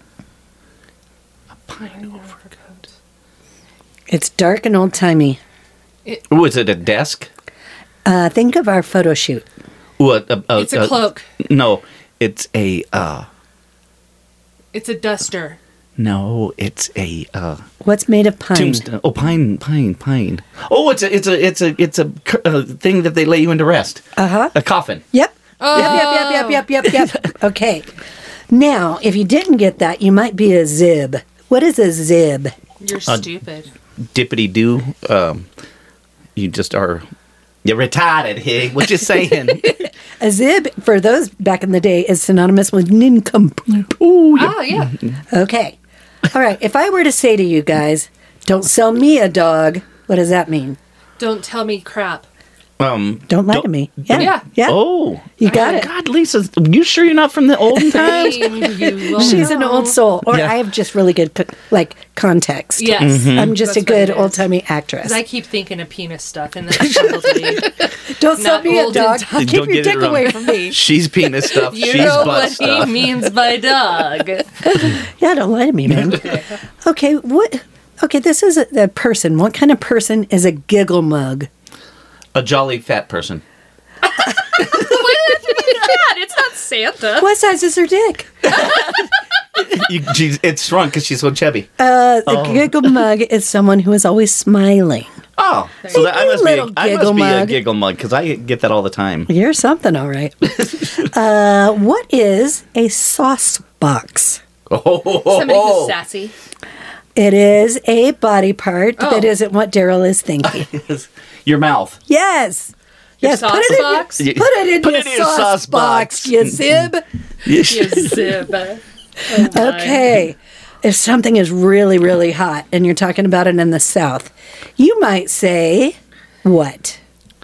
Speaker 4: Pine overcoat.
Speaker 3: It's dark and old-timey.
Speaker 5: Ooh, is it a desk?
Speaker 3: Think of our photo shoot.
Speaker 5: Ooh,
Speaker 4: It's a cloak.
Speaker 5: No, it's a.
Speaker 4: It's a duster.
Speaker 5: No, it's a
Speaker 3: What's made of pine?
Speaker 5: tombstone. Oh, pine. Oh, it's a thing that they lay you in to rest. A coffin.
Speaker 3: Yep.
Speaker 4: Oh.
Speaker 3: Yep. Okay. Now, if you didn't get that, you might be a zib. What is a zib?
Speaker 4: You're stupid.
Speaker 5: Dippity doo. You just are. You're retarded, hey. What you saying?
Speaker 3: A zib, for those back in the day, is synonymous with nincompoop.
Speaker 4: Oh, yeah.
Speaker 3: Okay. All right. If I were to say to you guys, don't sell me a dog, what does that mean?
Speaker 4: Don't tell me crap.
Speaker 3: Don't lie to me. Yeah.
Speaker 4: Yeah.
Speaker 5: Oh.
Speaker 3: You got it.
Speaker 5: God, Lisa, you sure you're not from the olden times?
Speaker 3: She's an old soul. Or I have just really good, context.
Speaker 4: Yes.
Speaker 3: I'm just
Speaker 4: That's
Speaker 3: a good
Speaker 4: what it is.
Speaker 3: old-timey actress.
Speaker 4: 'Cause I keep thinking of penis stuff, and then I struggle to leave.
Speaker 3: Don't sell
Speaker 4: not
Speaker 3: me a
Speaker 4: old and
Speaker 3: dog.
Speaker 4: tired.
Speaker 3: Keep your dick away from me.
Speaker 5: She's penis stuff.
Speaker 4: You
Speaker 5: She's
Speaker 4: know
Speaker 5: butt
Speaker 4: what
Speaker 5: stuff.
Speaker 4: he means by dog.
Speaker 3: Yeah, don't lie to me, man. Okay, what? Okay, this is a person. What kind of person is a giggle mug?
Speaker 5: A jolly fat person.
Speaker 4: Why did it have to be that? It's not Santa.
Speaker 3: What size is her dick?
Speaker 5: It's shrunk because she's so chubby.
Speaker 3: The giggle mug is someone who is always smiling.
Speaker 5: Oh, so that I must
Speaker 3: little
Speaker 5: be a
Speaker 3: giggle mug.
Speaker 5: giggle mug because I get that all the time.
Speaker 3: You're something, all right. What is a sauce box?
Speaker 4: Somebody who's sassy.
Speaker 3: It is a body part
Speaker 4: Oh.
Speaker 3: that isn't what Daryl is thinking.
Speaker 5: Your mouth.
Speaker 3: Yes.
Speaker 4: Your
Speaker 3: Yes,
Speaker 4: sauce
Speaker 3: put it in
Speaker 4: box?
Speaker 3: Put it in
Speaker 5: Put
Speaker 3: your
Speaker 5: it in your
Speaker 3: sauce
Speaker 5: sauce
Speaker 3: box,
Speaker 5: box.
Speaker 3: you zib.
Speaker 4: You zib.
Speaker 3: Okay. If something is really, really hot and you're talking about it in the South, you might say, what?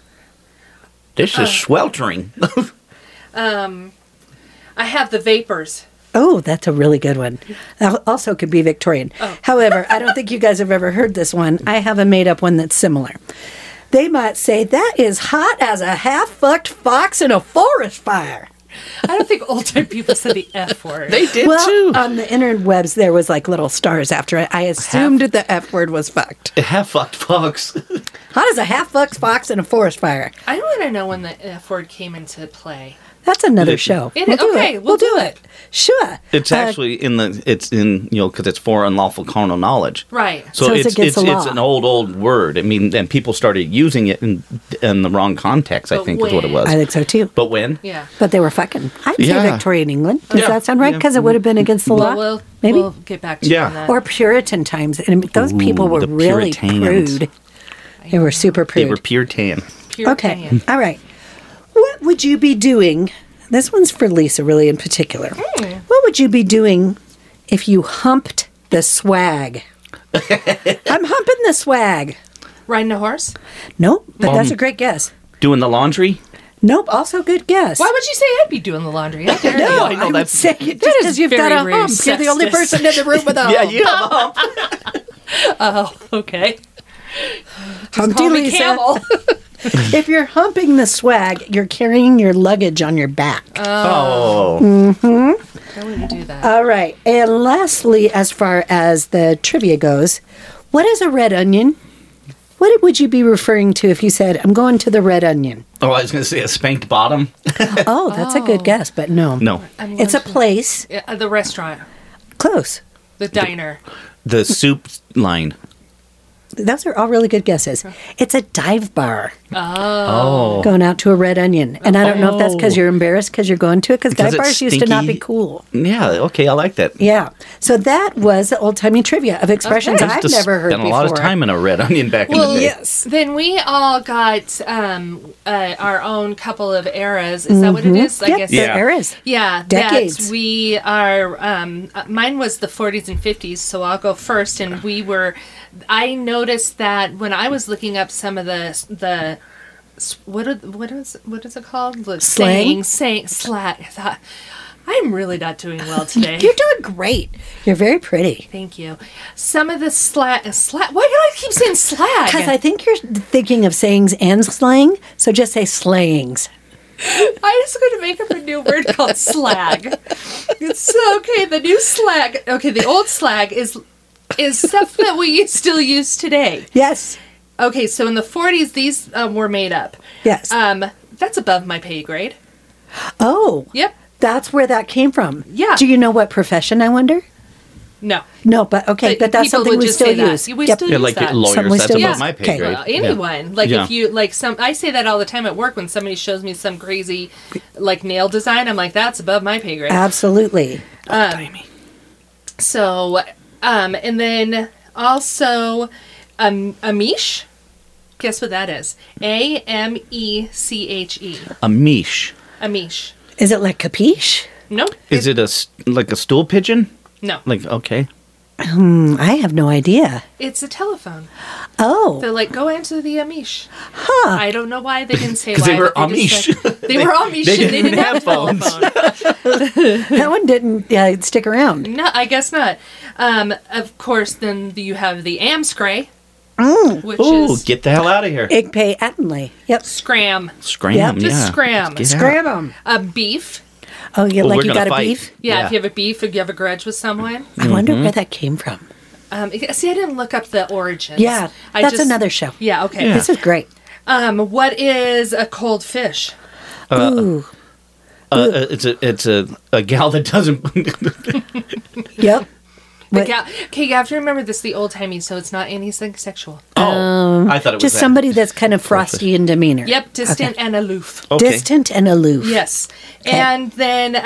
Speaker 5: This is sweltering.
Speaker 4: I have the vapors.
Speaker 3: Oh, that's a really good one. That also could be Victorian. However, I don't think you guys have ever heard this one. I have a made up one that's similar. They might say, that is hot as a half-fucked fox in a forest fire.
Speaker 4: I don't think old time people said the F word.
Speaker 5: They did
Speaker 3: Well,
Speaker 5: too.
Speaker 3: on the interwebs, there was like little stars after it. I assumed the F word was fucked.
Speaker 5: Half fucked fox.
Speaker 3: Hot as a half-fucked fox in a forest fire.
Speaker 4: I don't want to know when the F word came into play.
Speaker 3: That's another show.
Speaker 4: We'll do it.
Speaker 3: Sure.
Speaker 5: It's actually because it's for unlawful carnal knowledge.
Speaker 4: Right.
Speaker 3: So it's against the law.
Speaker 5: It's an old word. I mean, and people started using it in the wrong context, I
Speaker 4: But
Speaker 5: think is what it
Speaker 4: when?
Speaker 5: was.
Speaker 3: I think so too.
Speaker 5: But when?
Speaker 4: Yeah.
Speaker 3: But they were fucking. I'd say
Speaker 5: Yeah.
Speaker 3: Victorian England. Does
Speaker 5: Yeah.
Speaker 3: that sound right?
Speaker 5: Yeah.
Speaker 3: Because it would have been against the law.
Speaker 4: Well,
Speaker 3: Maybe.
Speaker 4: we'll get back to you
Speaker 5: Yeah.
Speaker 4: on that.
Speaker 3: Or Puritan times. And those people were
Speaker 5: the
Speaker 3: really
Speaker 5: Puritans.
Speaker 3: prude. They were super
Speaker 5: They
Speaker 3: prude.
Speaker 5: were Puritan.
Speaker 3: Okay. All right. What would you be doing? This one's for Lisa, really, in particular. What would you be doing if you humped the swag? I'm humping the swag.
Speaker 4: Riding a horse?
Speaker 3: Nope, but that's a great guess.
Speaker 5: Doing the laundry?
Speaker 3: Nope, also good guess.
Speaker 4: Why would you say I'd be doing the laundry? How dare
Speaker 3: No,
Speaker 4: you?
Speaker 5: I know
Speaker 3: I would
Speaker 5: that's-
Speaker 3: say it
Speaker 4: That
Speaker 3: just
Speaker 4: is
Speaker 3: because you've got a
Speaker 4: very
Speaker 3: hump. You're the only
Speaker 4: sexist.
Speaker 3: person in the room with a hump.
Speaker 5: Yeah, you have a hump.
Speaker 4: Oh, okay.
Speaker 3: Humpty
Speaker 4: Call me
Speaker 3: Lisa.
Speaker 4: Camel.
Speaker 3: If you're humping the swag, you're carrying your luggage on your back.
Speaker 5: Oh.
Speaker 4: I wouldn't do that.
Speaker 3: All right. And lastly, as far as the trivia goes, what is a red onion? What would you be referring to if you said, I'm going to the red onion?
Speaker 5: Oh, I was going to say a spanked bottom.
Speaker 3: Oh, that's a good guess, but no.
Speaker 5: No.
Speaker 3: It's a place
Speaker 4: Yeah, the restaurant,
Speaker 3: close.
Speaker 4: the diner.
Speaker 5: The soup line.
Speaker 3: Those are all really good guesses. It's a dive bar.
Speaker 5: Oh.
Speaker 3: Going out to a red onion. And I don't know if that's because you're embarrassed because you're going to it, because
Speaker 5: Because
Speaker 3: dive
Speaker 5: it's
Speaker 3: bars used to not
Speaker 5: stinky.
Speaker 3: be cool.
Speaker 5: Yeah, okay, I like that.
Speaker 3: Yeah. So that was the old-timey trivia of expressions
Speaker 4: Okay.
Speaker 3: I've
Speaker 5: Just
Speaker 3: never heard
Speaker 5: spent
Speaker 3: before.
Speaker 5: a lot of time in a red onion back in the day.
Speaker 3: Yes.
Speaker 4: Then we all got our own couple of eras. Is that what it is? I
Speaker 3: Yep,
Speaker 4: guess.
Speaker 3: there
Speaker 5: Yeah.
Speaker 3: there is.
Speaker 4: Yeah,
Speaker 3: Decades.
Speaker 4: that we are. Mine was the 40s and 50s, so I'll go first. And we were. I noticed that when I was looking up some of the what is it called? The
Speaker 3: Slang?
Speaker 4: slang. I thought I'm really not doing well today.
Speaker 3: You're doing great. You're very pretty.
Speaker 4: Thank you. Some of the slag. Why do I keep saying slag?
Speaker 3: Because I think you're thinking of sayings and slang, so just say slayings.
Speaker 4: I was going to make up a new word called slag. It's okay. The new slag. Okay, the old slag is stuff that we still use today.
Speaker 3: Yes.
Speaker 4: Okay, so in the 40s, these were made up.
Speaker 3: Yes.
Speaker 4: That's above my pay grade.
Speaker 3: Oh.
Speaker 4: Yep.
Speaker 3: That's where that came from.
Speaker 4: Yeah.
Speaker 3: Do you know what profession, I wonder?
Speaker 4: No.
Speaker 3: No, but okay, but that's
Speaker 4: people
Speaker 3: something
Speaker 4: would
Speaker 3: we
Speaker 4: just
Speaker 3: still
Speaker 4: say that.
Speaker 3: use.
Speaker 4: We
Speaker 3: Yep.
Speaker 4: still
Speaker 5: Yeah,
Speaker 4: use
Speaker 5: like
Speaker 4: that.
Speaker 5: lawyers,
Speaker 3: Something we
Speaker 5: that's
Speaker 3: still
Speaker 5: above
Speaker 3: use.
Speaker 5: my pay
Speaker 3: Okay.
Speaker 5: grade.
Speaker 4: Well, anyone. Like
Speaker 5: Yeah.
Speaker 4: if you I say that all the time at work when somebody shows me some crazy like nail design. I'm like, that's above my pay grade.
Speaker 3: Absolutely.
Speaker 4: So, and then also, Amish. Guess what that is? Ameche.
Speaker 5: A miche.
Speaker 4: Amish.
Speaker 3: Is it like capiche?
Speaker 4: No.
Speaker 5: Is it like a stool pigeon?
Speaker 4: No.
Speaker 5: Like, okay.
Speaker 3: I have no idea.
Speaker 4: It's a telephone.
Speaker 3: Oh.
Speaker 4: They're like, go answer the Amish. Huh. I don't know why they didn't say why.
Speaker 5: Because they were
Speaker 4: but just
Speaker 5: Amish.
Speaker 4: said- They were Amish.
Speaker 5: they
Speaker 4: and they
Speaker 5: didn't
Speaker 4: didn't have
Speaker 5: have phones.
Speaker 4: telephone.
Speaker 3: That one didn't stick around.
Speaker 4: No, I guess not. Of course, then you have the Amscray, which
Speaker 5: Ooh,
Speaker 4: is
Speaker 5: get the hell out of here.
Speaker 3: Igpay Attenley. Yep.
Speaker 4: scram.
Speaker 5: Scram,
Speaker 3: Yep.
Speaker 5: yeah.
Speaker 4: Just scram.
Speaker 5: Get out.
Speaker 3: Scram 'em.
Speaker 4: Beef.
Speaker 3: Oh, yeah,
Speaker 5: Oh,
Speaker 3: like
Speaker 5: we're
Speaker 3: you
Speaker 5: gonna
Speaker 3: got a
Speaker 5: fight.
Speaker 3: beef?
Speaker 4: Yeah,
Speaker 5: Yeah.
Speaker 4: if you have a beef, if you have a grudge with someone.
Speaker 3: I wonder where that came from.
Speaker 4: See, I didn't look up the origins.
Speaker 3: Yeah,
Speaker 4: I
Speaker 3: that's
Speaker 4: just-
Speaker 3: another show.
Speaker 4: Yeah, okay.
Speaker 5: Yeah.
Speaker 3: This is great.
Speaker 4: What is a cold fish?
Speaker 3: Ooh.
Speaker 5: It's a gal that doesn't.
Speaker 3: Yep.
Speaker 4: Okay, you have to remember this the old timey, so it's not anything sexual.
Speaker 5: I thought it was
Speaker 3: Just
Speaker 5: that.
Speaker 3: somebody that's kind of frosty in demeanor.
Speaker 4: Yep, distant and aloof.
Speaker 5: Okay.
Speaker 3: Distant and aloof.
Speaker 4: Yes, and then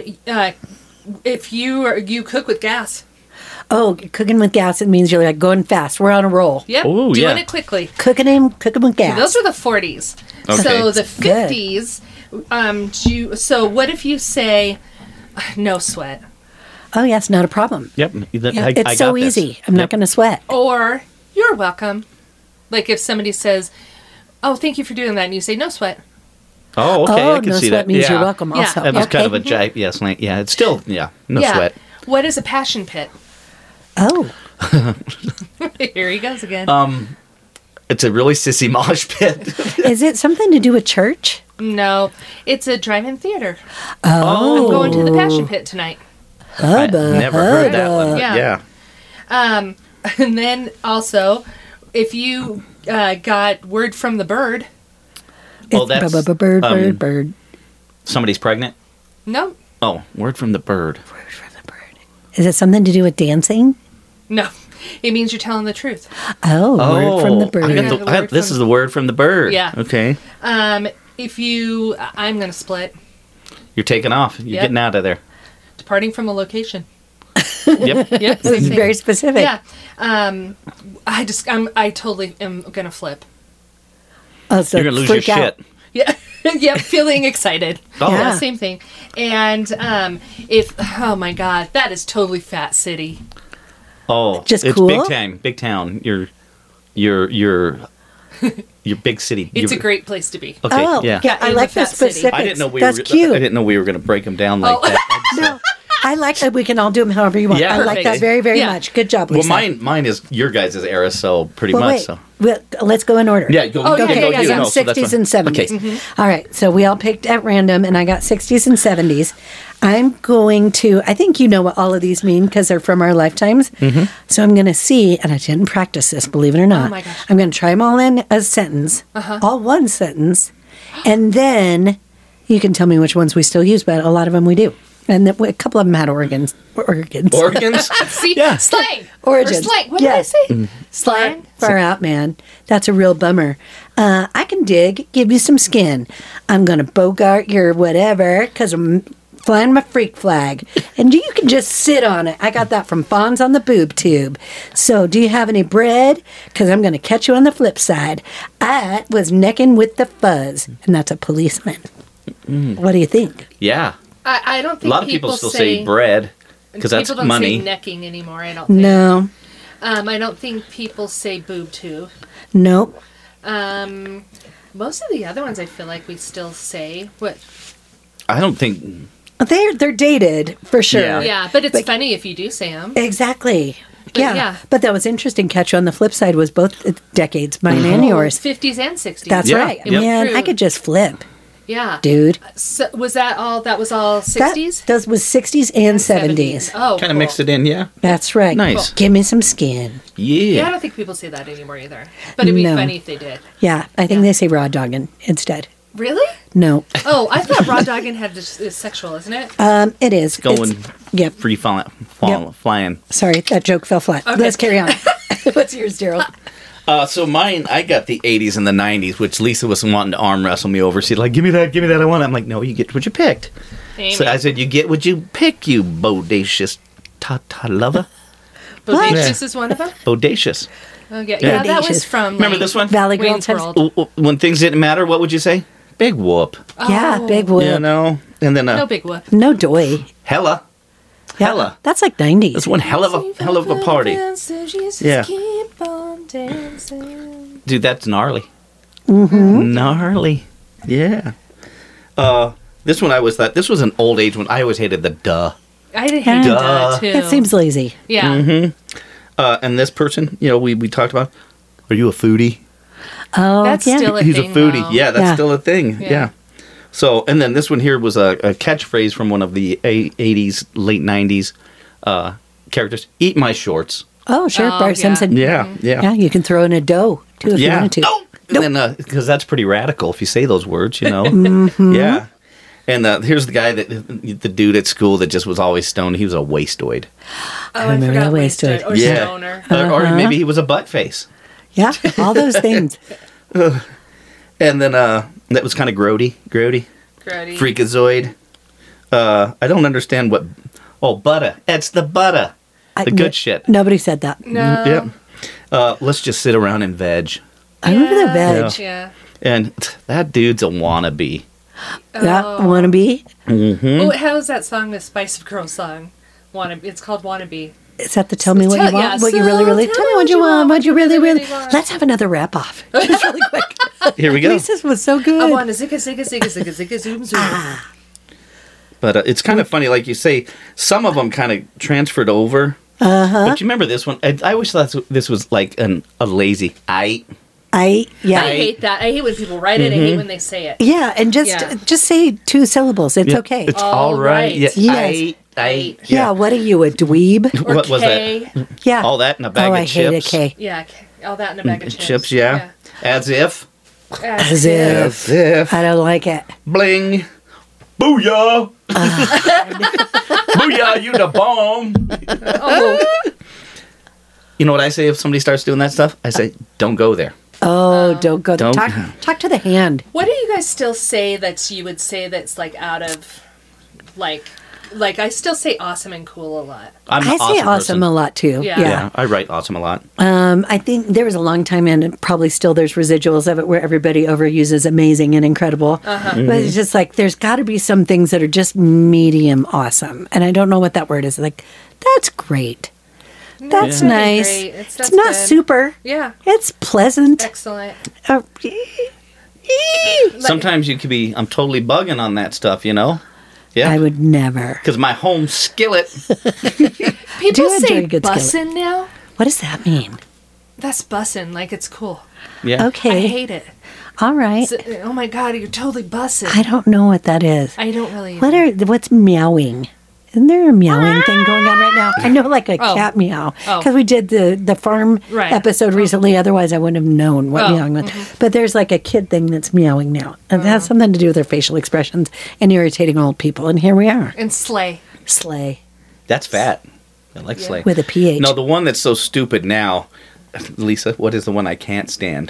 Speaker 4: if you cook with gas.
Speaker 3: Oh, cooking with gas, it means you're like going fast. We're on a roll.
Speaker 4: Yep,
Speaker 5: Oh,
Speaker 4: doing
Speaker 5: yeah.
Speaker 4: it quickly.
Speaker 3: Cooking with gas.
Speaker 4: Those were the 40s.
Speaker 5: Okay.
Speaker 4: So the
Speaker 3: Good.
Speaker 4: 50s. So what if you say no sweat,
Speaker 3: Oh, yes, not a problem.
Speaker 5: Yep.
Speaker 3: Yeah,
Speaker 5: I
Speaker 3: it's so
Speaker 5: got this.
Speaker 3: easy. I'm not
Speaker 5: Yep.
Speaker 3: going to sweat.
Speaker 4: or you're welcome? Like if somebody says, "Oh, thank you for doing that," and you say no sweat.
Speaker 5: Oh, okay.
Speaker 3: Oh,
Speaker 5: I can
Speaker 3: no
Speaker 5: see
Speaker 3: sweat
Speaker 5: that.
Speaker 3: means
Speaker 5: yeah.
Speaker 3: you're welcome
Speaker 4: Yeah.
Speaker 3: also.
Speaker 5: That was kind of a
Speaker 3: Okay.
Speaker 5: jive. Yes. Yeah. It's still. Yeah. No
Speaker 4: yeah.
Speaker 5: sweat.
Speaker 4: What is a passion pit?
Speaker 3: Oh,
Speaker 4: Here he goes again.
Speaker 5: It's a really sissy mosh pit.
Speaker 3: is it something to do with church?
Speaker 4: No, it's a drive-in theater.
Speaker 3: Oh.
Speaker 4: I'm going to the passion pit tonight.
Speaker 5: I never heard that one. But
Speaker 4: Yeah.
Speaker 5: yeah.
Speaker 4: And then also, if you got word from the bird,
Speaker 5: Oh, that's
Speaker 3: bird.
Speaker 5: somebody's pregnant.
Speaker 4: no,
Speaker 5: Oh, word from the bird.
Speaker 3: Is it something to do with dancing?
Speaker 4: no, it means you're telling the truth.
Speaker 3: Oh, word from the
Speaker 5: I
Speaker 3: bird.
Speaker 5: got
Speaker 4: Yeah, the word
Speaker 5: this
Speaker 4: from-
Speaker 5: is the word from the bird.
Speaker 4: Yeah.
Speaker 5: Okay.
Speaker 4: If you, I'm going to split.
Speaker 5: You're taking off. You're
Speaker 4: Yep.
Speaker 5: getting out of there.
Speaker 4: Departing from a location.
Speaker 5: Yep.
Speaker 4: Yep, same
Speaker 3: It's
Speaker 4: thing.
Speaker 3: very specific.
Speaker 4: Yeah. I totally am going to flip.
Speaker 3: Oh, so
Speaker 5: You're gonna lose your
Speaker 3: freak out.
Speaker 5: shit.
Speaker 4: Yeah. Yep. Feeling excited.
Speaker 5: Oh.
Speaker 3: Yeah.
Speaker 4: Same thing. And if, oh my God, that is totally Fat City.
Speaker 5: Oh,
Speaker 3: Just
Speaker 5: it's
Speaker 3: cool?
Speaker 5: big time. Big town. You're big city.
Speaker 4: It's
Speaker 5: You're-
Speaker 4: a great place to be.
Speaker 5: Okay.
Speaker 3: Oh,
Speaker 5: yeah.
Speaker 3: I
Speaker 4: In
Speaker 3: like
Speaker 4: the
Speaker 3: the
Speaker 4: Fat City.
Speaker 3: specifics.
Speaker 5: I didn't know we
Speaker 3: That's
Speaker 5: were.
Speaker 3: cute.
Speaker 5: I didn't know we were going to break them down like
Speaker 4: Oh.
Speaker 5: that.
Speaker 3: No, I like that we can all do them however you want.
Speaker 5: Yeah.
Speaker 3: I like that
Speaker 4: Perfect.
Speaker 3: very, very
Speaker 4: Yeah.
Speaker 3: much. Good job,
Speaker 5: Well,
Speaker 3: Lisa.
Speaker 5: mine is your guys' era, so pretty
Speaker 3: Well,
Speaker 5: much
Speaker 3: wait.
Speaker 5: so.
Speaker 3: Well, let's go in order.
Speaker 5: Yeah, go.
Speaker 4: Oh,
Speaker 5: you
Speaker 4: yeah,
Speaker 5: can
Speaker 4: yeah,
Speaker 5: go.
Speaker 4: yeah,
Speaker 5: You
Speaker 4: yeah.
Speaker 5: know, so that's
Speaker 3: 60s
Speaker 5: fine.
Speaker 3: and 70s.
Speaker 5: Okay.
Speaker 3: All right, so we all picked at random, and I got 60s and 70s. I'm going to, I think you know what all of these mean because they're from our lifetimes. So I'm going to see, and I didn't practice this, believe it or not.
Speaker 4: Oh, my gosh.
Speaker 3: I'm going to try them all in a sentence, all one sentence, and then you can tell me which ones we still use, but a lot of them we do. And then a couple of them had organs.
Speaker 5: Organs.
Speaker 4: See,
Speaker 5: Yeah.
Speaker 4: slang.
Speaker 3: Origins.
Speaker 4: Or slang. What
Speaker 3: Yes.
Speaker 4: did I say? Slang.
Speaker 3: Far out, man. That's a real bummer. I can dig. Give you some skin. I'm going to bogart your whatever because I'm flying my freak flag. And you can just sit on it. I got that from Fonz on the Boob Tube. So do you have any bread? Because I'm going to catch you on the flip side. I was necking with the fuzz. And that's a policeman. What do you think?
Speaker 5: Yeah.
Speaker 4: I don't
Speaker 5: A
Speaker 4: think
Speaker 5: lot of people still say bread because that's
Speaker 4: people don't
Speaker 5: money.
Speaker 4: say necking anymore. I don't think.
Speaker 3: No.
Speaker 4: I don't think people say boob tube.
Speaker 3: Nope.
Speaker 4: Most of the other ones, I feel like we still say what.
Speaker 5: I don't think.
Speaker 3: They're dated for sure.
Speaker 5: Yeah.
Speaker 4: Yeah, but it's funny if you do say them.
Speaker 3: Exactly.
Speaker 4: But yeah.
Speaker 3: But that was interesting. Catch you on the flip side was both decades, mine and yours.
Speaker 4: 50s and 60s.
Speaker 3: That's
Speaker 5: Yeah.
Speaker 3: right.
Speaker 5: Yep.
Speaker 3: Man,
Speaker 4: True.
Speaker 3: I could just flip,
Speaker 4: Yeah.
Speaker 3: dude.
Speaker 4: So was that all? That was all 60s?
Speaker 3: That was 60s and 70s.
Speaker 4: Oh,
Speaker 5: Kind of mixed it in, yeah.
Speaker 3: That's right.
Speaker 5: Nice.
Speaker 3: Give me some skin.
Speaker 4: Yeah, I
Speaker 5: Yeah.
Speaker 4: don't think people say that anymore either. But it'd be
Speaker 3: No.
Speaker 4: funny if they did.
Speaker 3: Yeah, I think they say raw dogging instead.
Speaker 4: Really?
Speaker 3: No.
Speaker 4: Oh, I thought raw dogging had this is sexual, isn't it?
Speaker 3: It is.
Speaker 5: Going
Speaker 3: Yep.
Speaker 5: free flying.
Speaker 3: Sorry, that joke fell flat.
Speaker 4: Okay.
Speaker 3: Let's carry on. What's yours, Daryl?
Speaker 5: So mine, I got the 80s and the 90s, which Lisa was wanting to arm wrestle me over. She's like, give me that, I want it. I'm like, no, you get what you picked. So I said, you get what you pick, you bodacious ta-ta lover.
Speaker 4: Bodacious is one of them?
Speaker 5: Bodacious.
Speaker 4: Oh, yeah, that was
Speaker 3: Bodacious.
Speaker 4: from.
Speaker 5: Remember
Speaker 4: like,
Speaker 5: this one?
Speaker 3: Valley Girl
Speaker 4: Wayne's
Speaker 3: times.
Speaker 4: World.
Speaker 5: When things didn't matter, what would you say? Big whoop.
Speaker 3: Yeah, big whoop.
Speaker 5: You know? And then
Speaker 4: No big whoop.
Speaker 3: No doy.
Speaker 5: hella.
Speaker 3: Yeah,
Speaker 5: Hella.
Speaker 3: That's like 90s.
Speaker 5: That's one hell of a party. Yeah.
Speaker 4: Keep on dancing.
Speaker 5: Dude, that's gnarly. Mm-hmm. Gnarly. Yeah. This one I was thought this was an old age one. I always hated the duh.
Speaker 4: I did hate
Speaker 5: Duh.
Speaker 4: that too.
Speaker 3: It seems lazy.
Speaker 4: Yeah.
Speaker 5: And this person, you know, we talked about. Are you a foodie?
Speaker 3: Oh,
Speaker 4: That's
Speaker 3: yeah.
Speaker 4: still a
Speaker 5: He's
Speaker 4: thing.
Speaker 5: a foodie.
Speaker 4: though.
Speaker 5: Yeah, that's
Speaker 3: Yeah.
Speaker 5: still a thing.
Speaker 4: Yeah.
Speaker 5: Yeah. So, and then this one here was a catchphrase from one of the 80s, late 90s characters. Eat my shorts.
Speaker 3: Oh, sure.
Speaker 4: Oh,
Speaker 3: Bart
Speaker 4: yeah.
Speaker 3: Simpson.
Speaker 5: Yeah, yeah.
Speaker 3: Yeah, you can throw in a dough, too, if you
Speaker 5: Yeah.
Speaker 3: wanted to.
Speaker 5: Oh, And because that's pretty radical if you say those words, you know. Yeah. And here's the guy the dude at school that just was always stoned. He was a wastoid.
Speaker 4: I forgot wasted. Or
Speaker 5: Yeah.
Speaker 4: stoner.
Speaker 5: Or maybe he was a butt face.
Speaker 3: Yeah, all those things.
Speaker 5: And then that was kind of grody.
Speaker 4: Grody.
Speaker 5: Freakazoid. I don't understand what... Oh, butter. It's the butter. The good shit.
Speaker 3: Nobody said that.
Speaker 4: No.
Speaker 5: Yep. Let's just sit around and veg.
Speaker 3: I remember the veg.
Speaker 4: Yeah.
Speaker 5: And that dude's a wannabe.
Speaker 3: Yeah, wannabe.
Speaker 4: Oh, how's that song, the Spice Girls song? Wannabe. It's called Wannabe.
Speaker 3: Is that the tell me what you want?
Speaker 4: yeah,
Speaker 3: What you
Speaker 4: so
Speaker 3: really, really...
Speaker 4: tell
Speaker 3: Tell me what you want. What you really, really...
Speaker 4: want.
Speaker 3: Let's have another wrap off. Just really quick.
Speaker 5: Here we go.
Speaker 3: Lisa's was so good.
Speaker 4: I want to zigga, zigga, zigga, zigga, zigga, zoom, zoom.
Speaker 5: But it's kind of funny, like you say, some of them kind of transferred over. But you remember this one? I wish this was like a lazy
Speaker 3: yeah.
Speaker 4: I hate that. I hate when people write it. I hate when they say it.
Speaker 3: Yeah, and just say 2 syllables. It's okay.
Speaker 5: It's all right. Yeah.
Speaker 3: Yes.
Speaker 5: Yeah.
Speaker 3: What are you, a dweeb?
Speaker 4: Or
Speaker 5: What was
Speaker 4: K.
Speaker 5: that?
Speaker 3: Yeah.
Speaker 5: All that in a bag
Speaker 3: oh,
Speaker 5: of
Speaker 3: I
Speaker 5: chips.
Speaker 3: hate a K.
Speaker 4: Yeah, all that in a bag of chips.
Speaker 5: Chips, yeah. As if.
Speaker 3: As if. I don't like it.
Speaker 5: Bling. Booyah. Booyah, you the bomb.
Speaker 4: Oh,
Speaker 5: You know what I say if somebody starts doing that stuff? I say, don't go there.
Speaker 3: Oh, don't go.
Speaker 5: Don't-
Speaker 3: Talk to the hand.
Speaker 4: what do you guys still say that you would say that's like out of, like I still say awesome and cool a lot.
Speaker 5: I'm an
Speaker 3: I say awesome
Speaker 5: person.
Speaker 3: a lot too.
Speaker 4: Yeah.
Speaker 5: Yeah, I write awesome a lot.
Speaker 3: I think there was a long time, and probably still there's residuals of it where everybody overuses amazing and incredible. But it's just like there's got to be some things that are just medium awesome, and I don't know what that word is. Like, that's great. That's
Speaker 4: Yeah.
Speaker 3: nice.
Speaker 4: Great.
Speaker 3: It's
Speaker 4: That's
Speaker 3: not
Speaker 4: good.
Speaker 3: super.
Speaker 4: Yeah.
Speaker 3: It's pleasant.
Speaker 4: Excellent.
Speaker 5: Sometimes you could be, I'm totally bugging on that stuff, you know? Yeah.
Speaker 3: I would never.
Speaker 5: Because my home skillet.
Speaker 4: People
Speaker 3: enjoy
Speaker 4: say
Speaker 3: a good skillet.
Speaker 4: bussin' now.
Speaker 3: What does that mean?
Speaker 4: That's bussin'. Like, it's cool.
Speaker 5: Yeah.
Speaker 3: Okay.
Speaker 4: I hate it.
Speaker 3: All right.
Speaker 4: Oh my God, you're totally bussin'.
Speaker 3: I don't know what that is.
Speaker 4: I don't really.
Speaker 3: What's meowing? Isn't there a meowing thing going on right now? I know, like a cat meow,
Speaker 4: Oh.
Speaker 3: because we did the farm
Speaker 4: Right.
Speaker 3: episode recently. Otherwise, I wouldn't have known what meowing was. But there's like a kid thing that's meowing now, and it has something to do with their facial expressions and irritating old people. And here we are,
Speaker 4: And slay.
Speaker 3: slay
Speaker 5: That's fat. I like Slay.
Speaker 3: with a PH.
Speaker 5: No, the one that's so stupid now, Lisa, what is the one I can't stand?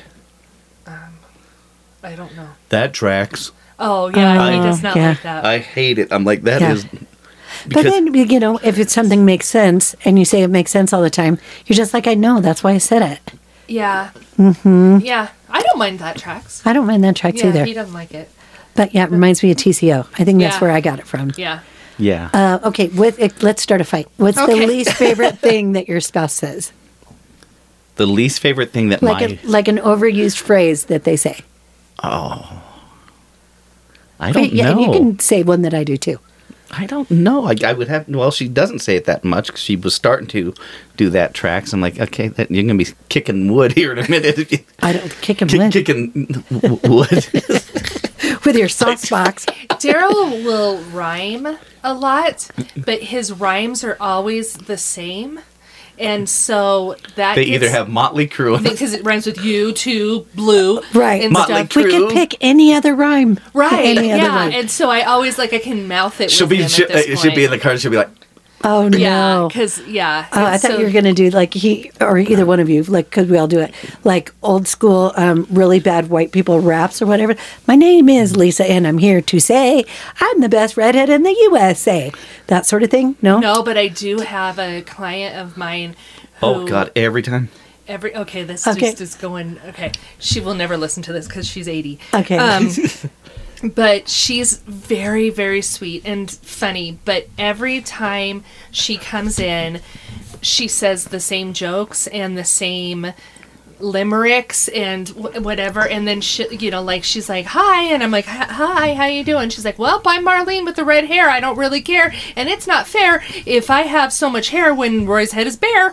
Speaker 4: I don't know.
Speaker 5: That tracks.
Speaker 4: Oh yeah, he does not
Speaker 3: yeah.
Speaker 4: like that.
Speaker 5: I hate it. I'm like, that
Speaker 3: Yeah.
Speaker 5: is.
Speaker 3: But then, if it's something makes sense and you say it makes sense all the time, you're just like, I know, that's why I said it.
Speaker 4: Yeah. Mm-hmm. Yeah, I don't mind that tracks.
Speaker 3: I don't mind that tracks
Speaker 4: Yeah,
Speaker 3: either.
Speaker 4: he doesn't like it.
Speaker 3: But yeah, it reminds me of TCO. I think that's
Speaker 4: Yeah.
Speaker 3: where I got it from.
Speaker 4: Yeah.
Speaker 5: Yeah.
Speaker 3: Okay, let's start a fight. What's the
Speaker 4: Okay.
Speaker 3: least favorite thing that your spouse says?
Speaker 5: The least favorite thing that
Speaker 3: Like an overused phrase that they say.
Speaker 5: I don't
Speaker 3: Okay, yeah,
Speaker 5: know.
Speaker 3: and you can say one that I do too.
Speaker 5: I don't know. I would have. Well, she doesn't say it that much 'cause she was starting to do that tracks. I'm like, okay, you're gonna be kicking wood here in a minute.
Speaker 3: I don't kick him with
Speaker 5: Kicking wood.
Speaker 3: with your sauce box.
Speaker 4: Daryl will rhyme a lot, but his rhymes are always the same. And so that
Speaker 5: They either have Motley Crue.
Speaker 4: because it rhymes with you, two, blue,
Speaker 3: Right.
Speaker 4: and
Speaker 5: Motley
Speaker 4: stuff.
Speaker 5: Crue.
Speaker 3: We could pick any other rhyme.
Speaker 4: Right,
Speaker 3: Any other
Speaker 4: yeah.
Speaker 3: rhyme.
Speaker 4: And so I always I can mouth it.
Speaker 5: She'll
Speaker 4: with
Speaker 5: be.
Speaker 4: him at this
Speaker 5: She'll be in
Speaker 4: point.
Speaker 5: the car. She'll be like,
Speaker 3: Oh, no.
Speaker 4: Yeah, because
Speaker 3: Oh, I thought you were going to do like he or either one of you, like, because we all do it, like old school, really bad white people raps or whatever. My name is Lisa, and I'm here to say I'm the best redhead in the USA. That sort of thing. No,
Speaker 4: No, but I do have a client of mine. Who
Speaker 5: oh God, every time.
Speaker 4: This
Speaker 3: Okay.
Speaker 4: just is going. Okay, she will never listen to this because she's 80.
Speaker 3: Okay.
Speaker 4: But she's very, very sweet and funny. But every time she comes in, she says the same jokes and the same limericks and whatever. And then she, she's like, "Hi," and I'm like, "Hi, how you doing?" She's like, "Well, I'm Marlene with the red hair. I don't really care, and it's not fair if I have so much hair when Roy's head is bare."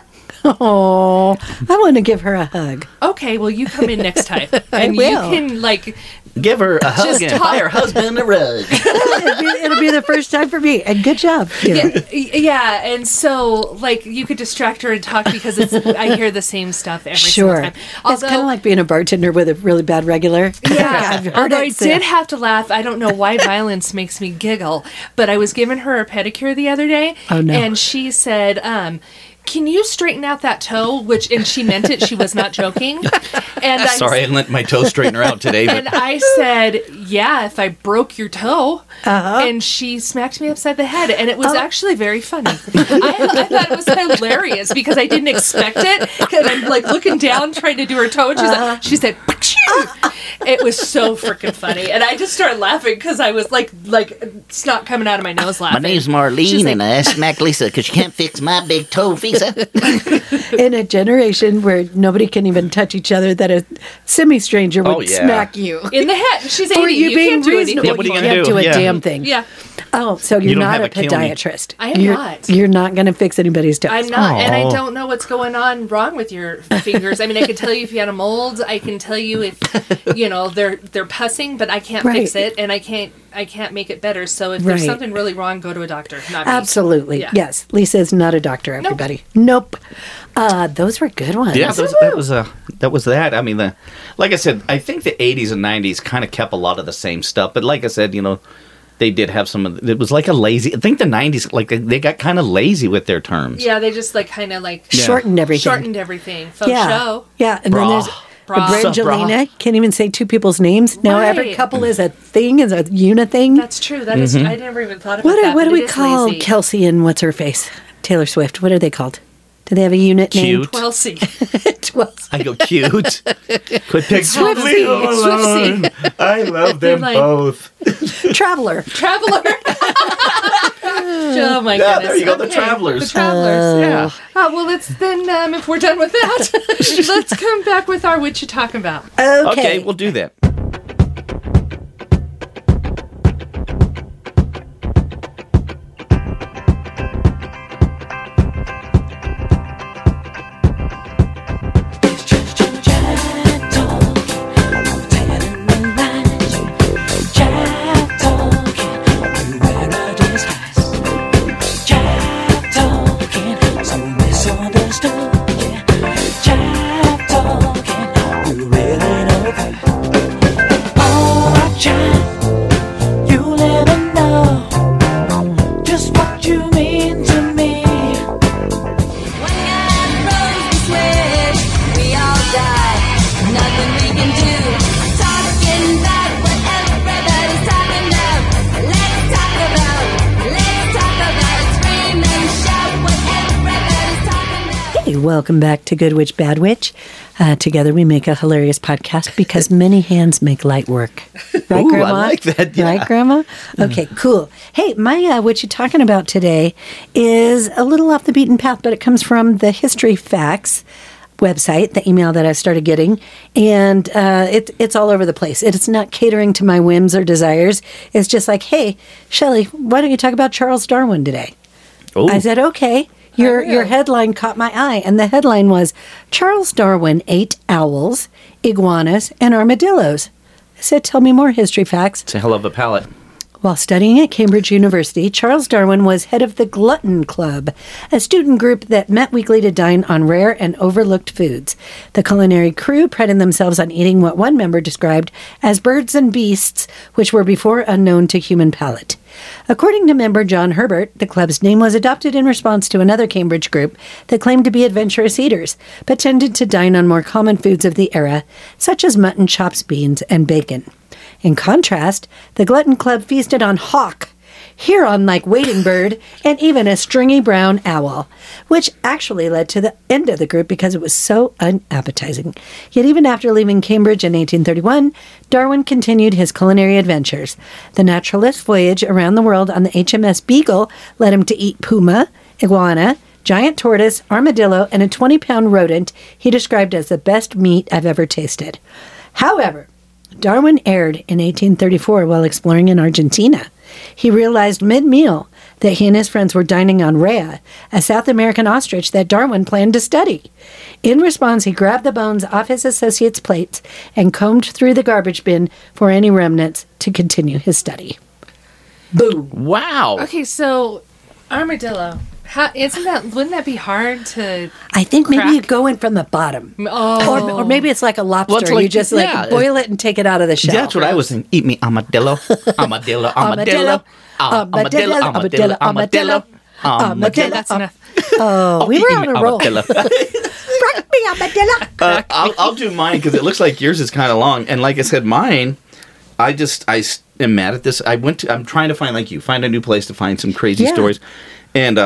Speaker 3: Oh, I want to give her a hug.
Speaker 4: Okay, well, you come in next time. And
Speaker 3: will.
Speaker 4: you can, like,
Speaker 5: Give her a hug
Speaker 4: Just
Speaker 5: and
Speaker 4: talk.
Speaker 5: buy her husband a rug.
Speaker 3: It'll be the first time for me. And good job. Sheila.
Speaker 4: yeah, and so, like, you could distract her and talk because I hear the same stuff every
Speaker 3: Sure.
Speaker 4: single time.
Speaker 3: It's kind of like being a bartender with a really bad regular.
Speaker 4: Yeah,
Speaker 3: I've heard
Speaker 4: although I
Speaker 3: it, so-
Speaker 4: did have to laugh. I don't know why violence makes me giggle, but I was giving her a pedicure the other day,
Speaker 3: Oh, no.
Speaker 4: and she said, can you straighten out that toe? And she meant it. She was not joking. And
Speaker 5: Sorry, I didn't let my toe straightener out today.
Speaker 4: And
Speaker 5: But
Speaker 4: I said, yeah, if I broke your toe.
Speaker 3: Uh-huh.
Speaker 4: And she smacked me upside the head. And it was actually very funny. I thought it was hilarious because I didn't expect it. Because I'm like looking down trying to do her toe. And she said, "Pachoo!" It was so freaking funny. And I just started laughing because I was like snot coming out of my nose laughing.
Speaker 7: My name's
Speaker 4: She's
Speaker 7: Marlene,
Speaker 4: like,
Speaker 7: and I smacked Lisa because she can't fix my big toe fixer.
Speaker 3: In a generation where nobody can even touch each other, that a semi-stranger would
Speaker 5: Oh, yeah.
Speaker 3: smack you.
Speaker 4: in the head. She's
Speaker 3: For
Speaker 4: 80.
Speaker 3: you being
Speaker 4: can't do
Speaker 3: reasonable,
Speaker 4: anything.
Speaker 5: Yeah, what are you
Speaker 3: you
Speaker 5: gonna
Speaker 3: can't
Speaker 5: do?
Speaker 3: do a
Speaker 5: Yeah.
Speaker 3: damn thing.
Speaker 4: Yeah.
Speaker 3: Oh, so you're
Speaker 5: You don't
Speaker 3: not
Speaker 5: have
Speaker 3: a
Speaker 5: a killing.
Speaker 3: podiatrist.
Speaker 4: I am not.
Speaker 3: You're not going to fix anybody's toes.
Speaker 4: I'm not, and I
Speaker 5: Aw.
Speaker 4: don't know what's going on wrong with your fingers. I mean, I can tell you if you had a mold. I can tell you if they're pussing, but I can't fix
Speaker 3: Right.
Speaker 4: it, and I can't make it better. So if
Speaker 3: Right.
Speaker 4: there's something really wrong, go to a doctor. Not me.
Speaker 3: Absolutely.
Speaker 4: Yeah.
Speaker 3: Yes. Lisa is not a doctor, everybody. Nope. Those were good ones.
Speaker 5: yeah, that was that. I mean, like I said, I think the 80s and 90s kind of kept a lot of the same stuff. But like I said, they did have some of it was like a lazy. I think the 90s, like they got kind of lazy with their terms.
Speaker 4: Yeah, they just kind of
Speaker 3: Shortened everything.
Speaker 4: shortened everything. Faux
Speaker 3: yeah.
Speaker 4: show.
Speaker 3: Yeah. And
Speaker 5: Bra.
Speaker 3: then there's
Speaker 4: Bra.
Speaker 3: Brangelina. Can't even say two people's names. Now every
Speaker 4: Right.
Speaker 3: couple is a thing, is a unit thing.
Speaker 4: That's true. That is.
Speaker 5: Mm-hmm.
Speaker 4: I never even thought about
Speaker 3: What
Speaker 4: that.
Speaker 3: do
Speaker 4: but
Speaker 3: we
Speaker 4: it is
Speaker 3: call
Speaker 4: lazy.
Speaker 3: Kelsey and what's her face? Taylor Swift. What are they called? Do they have a unit name?
Speaker 5: Cute.
Speaker 4: Well, see.
Speaker 3: Well,
Speaker 5: I go cute. Quit picking
Speaker 4: Swifty. Swifty.
Speaker 5: I love them
Speaker 4: like-
Speaker 5: both.
Speaker 3: Traveler.
Speaker 4: Traveler. Oh my
Speaker 5: Yeah,
Speaker 4: goodness.
Speaker 5: there you go, the
Speaker 4: Okay.
Speaker 5: Travelers.
Speaker 4: The Travelers, yeah. Well, let's then, if we're done with that, let's come back with our what you talking about.
Speaker 5: Okay, we'll do that.
Speaker 3: Welcome back to Good Witch, Bad Witch. Together we make a hilarious podcast because many hands make light work. Right,
Speaker 5: Ooh, I
Speaker 3: Grandma?
Speaker 5: like that, yeah.
Speaker 3: Right, Grandma? Okay, cool. Hey, my what you're talking about today is a little off the beaten path, but it comes from the History Facts website, the email that I started getting, and it's all over the place. It's not catering to my whims or desires. It's just like, hey, Shelley, why don't you talk about Charles Darwin today?
Speaker 5: Oh,
Speaker 3: I said, okay. Your headline caught my eye, and the headline was, Charles Darwin ate owls, iguanas, and armadillos. I said, tell me more history facts.
Speaker 5: it's a hell of a palate.
Speaker 3: While studying at Cambridge University, Charles Darwin was head of the Glutton Club, a student group that met weekly to dine on rare and overlooked foods. The culinary crew prided themselves on eating what one member described as birds and beasts, which were before unknown to human palate. According to member John Herbert, the club's name was adopted in response to another Cambridge group that claimed to be adventurous eaters, but tended to dine on more common foods of the era, such as mutton chops, beans, and bacon. In contrast, the Glutton Club feasted on hawk, heron-like wading bird, and even a stringy brown owl, which actually led to the end of the group because it was so unappetizing. Yet even after leaving Cambridge in 1831, Darwin continued his culinary adventures. The naturalist's voyage around the world on the HMS Beagle led him to eat puma, iguana, giant tortoise, armadillo, and a 20-pound rodent he described as the best meat I've ever tasted. However, Darwin erred in 1834 while exploring in Argentina. He realized mid-meal that he and his friends were dining on Rhea, a South American ostrich that Darwin planned to study. In response, he grabbed the bones off his associates' plates and combed through the garbage bin for any remnants to continue his study. Boom.
Speaker 5: Wow.
Speaker 4: Okay, so armadillo. Wouldn't that be hard to
Speaker 3: I think maybe
Speaker 4: crack?
Speaker 3: you go in from the bottom.
Speaker 4: Oh.
Speaker 3: Or maybe it's like a lobster.
Speaker 5: Well, it's like-
Speaker 3: you just
Speaker 5: yeah.
Speaker 3: boil it and take it out of the shell.
Speaker 5: That's what I was thinking. Eat me armadillo. Armadillo. Armadillo. Armadillo. Armadillo. Armadillo.
Speaker 3: Armadillo.
Speaker 4: That's enough.
Speaker 3: Oh, we
Speaker 5: Eat
Speaker 3: were
Speaker 5: me
Speaker 3: on a roll.
Speaker 5: armadillo.
Speaker 3: Crack me, armadillo.
Speaker 5: I'll do mine because it looks like yours is kind of long. And like I said, mine, I am mad at this. I'm trying to find, like you, find a new place to find some crazy
Speaker 3: Yeah.
Speaker 5: stories. And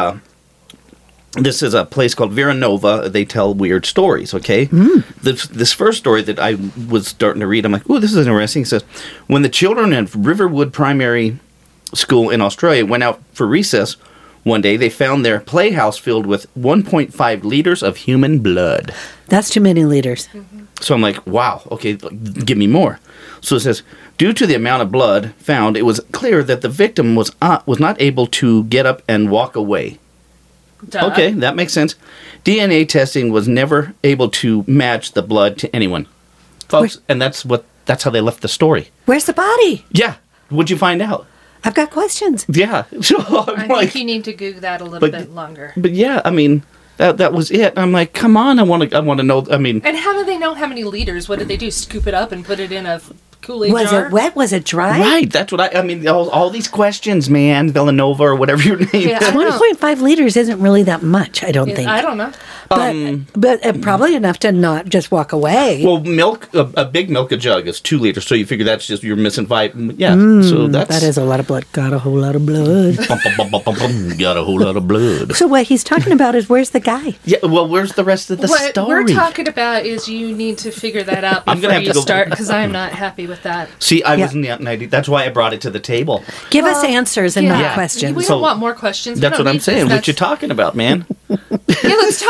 Speaker 5: this is a place called Vera Nova. They tell weird stories, okay? This first story that I was starting to read, I'm like, ooh, this is interesting. It says, when the children at Riverwood Primary School in Australia went out for recess one day, they found their playhouse filled with 1.5 liters of human blood.
Speaker 3: That's too many liters.
Speaker 5: So I'm like, wow, okay, give me more. So it says, due to the amount of blood found, it was clear that the victim was not able to get up and walk away.
Speaker 4: Duh.
Speaker 5: Okay, that makes sense. DNA testing was never able to match the blood to anyone, folks, and that's how they left the story.
Speaker 3: Where's the body?
Speaker 5: Yeah, what'd you find out?
Speaker 3: I've got questions.
Speaker 5: Yeah, so I'm
Speaker 4: I
Speaker 5: like,
Speaker 4: think you need to Google that a little
Speaker 5: But-
Speaker 4: bit longer.
Speaker 5: but yeah, I mean, that was it. I'm like, come on, I want to know. I mean,
Speaker 4: And how do they know how many liters? What did they do? Scoop it up and put it in a Kool-Aid
Speaker 3: Was
Speaker 4: jar?
Speaker 3: it wet? Was it dry?
Speaker 5: right? That's what I mean. All these questions, man, Villanova or whatever your name
Speaker 4: Yeah,
Speaker 5: is.
Speaker 4: I know.
Speaker 3: 1.5 liters isn't really that much, I don't think.
Speaker 4: I don't know.
Speaker 3: But probably enough to not just walk away.
Speaker 5: Well, milk, a big milk a jug is 2 liters, so you figure that's just, you're missing 5. Yeah, so that's...
Speaker 3: That is a lot of blood. Got a whole lot of blood.
Speaker 5: Bum, bum, bum, bum, bum, got a whole lot of blood.
Speaker 3: So what he's talking about is where's the guy?
Speaker 5: Yeah, well, where's the rest of the
Speaker 4: What
Speaker 5: story?
Speaker 4: we're talking about is you need to figure that out
Speaker 5: I'm
Speaker 4: before
Speaker 5: gonna have
Speaker 4: you
Speaker 5: to go-
Speaker 4: start, because I'm not happy with that.
Speaker 5: See, I
Speaker 3: Yeah.
Speaker 5: was in the 90. That's why I brought it to the table.
Speaker 3: Give us answers and not
Speaker 5: Yeah.
Speaker 3: questions.
Speaker 4: We
Speaker 5: So,
Speaker 4: don't want more questions. We
Speaker 5: That's
Speaker 4: don't
Speaker 5: what I'm
Speaker 4: need
Speaker 5: saying.
Speaker 4: this.
Speaker 5: What you talking about, man?
Speaker 4: Yeah, let's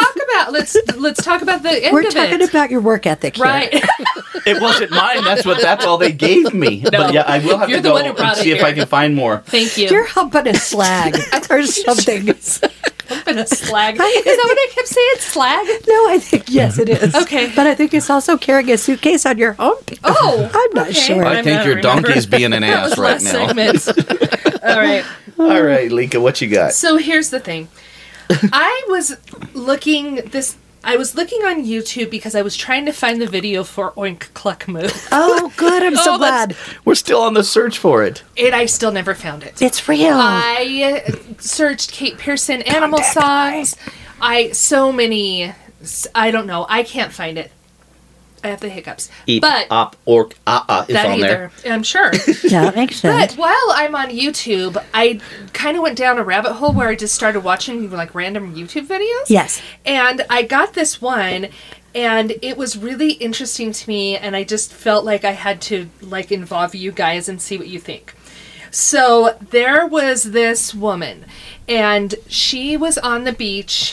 Speaker 4: talk about the end
Speaker 3: We're
Speaker 4: of
Speaker 3: talking
Speaker 4: it.
Speaker 3: about your work ethic here.
Speaker 4: Right.
Speaker 5: It wasn't mine. That's all they gave me. But yeah, I will have
Speaker 4: You're
Speaker 5: to
Speaker 4: the
Speaker 5: go
Speaker 4: one who
Speaker 5: and
Speaker 4: brought it
Speaker 5: see if I
Speaker 4: here.
Speaker 5: can find more.
Speaker 4: Thank you.
Speaker 3: You're humping a slag or something.
Speaker 4: Been a slag. Is that what I kept saying? Slag?
Speaker 3: No, I think, yes, it is.
Speaker 4: Okay.
Speaker 3: But I think it's also carrying a suitcase on your home.
Speaker 4: Oh,
Speaker 3: I'm not sure.
Speaker 5: I think your donkey's being an ass right now.
Speaker 4: Segment. All right.
Speaker 5: All right, Lika, what you got?
Speaker 4: So here's the thing. I was looking on YouTube because I was trying to find the video for Oink Cluck Moo.
Speaker 3: Oh, good. I'm so
Speaker 4: Oh, that's-
Speaker 3: glad.
Speaker 5: We're still on the search for it.
Speaker 4: And I still never found it.
Speaker 3: It's real.
Speaker 4: I searched Kate Pearson animal songs. So many. I don't know. I can't find it. I have the hiccups.
Speaker 5: Eep,
Speaker 4: but
Speaker 5: op, orc, is
Speaker 4: that
Speaker 5: on there.
Speaker 4: either. I'm sure.
Speaker 3: Yeah, that makes
Speaker 4: But
Speaker 3: sense.
Speaker 4: while I'm on YouTube, I kind of went down a rabbit hole where I just started watching like random YouTube videos.
Speaker 3: Yes.
Speaker 4: And I got this one, and it was really interesting to me, and I just felt like I had to like involve you guys and see what you think. So there was this woman, and she was on the beach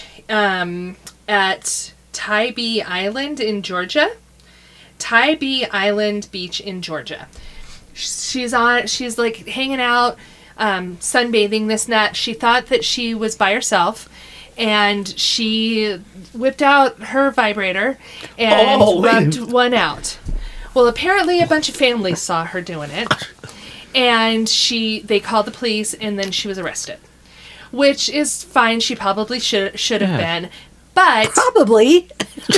Speaker 4: at Tybee Island in Georgia. Tybee Island Beach in Georgia. She's like hanging out, sunbathing, this and that. She thought that she was by herself, and she whipped out her vibrator and rubbed one out. Well, apparently a bunch of families saw her doing it, and they called the police, and then she was arrested. Which is fine. She probably should have been, but
Speaker 3: Probably.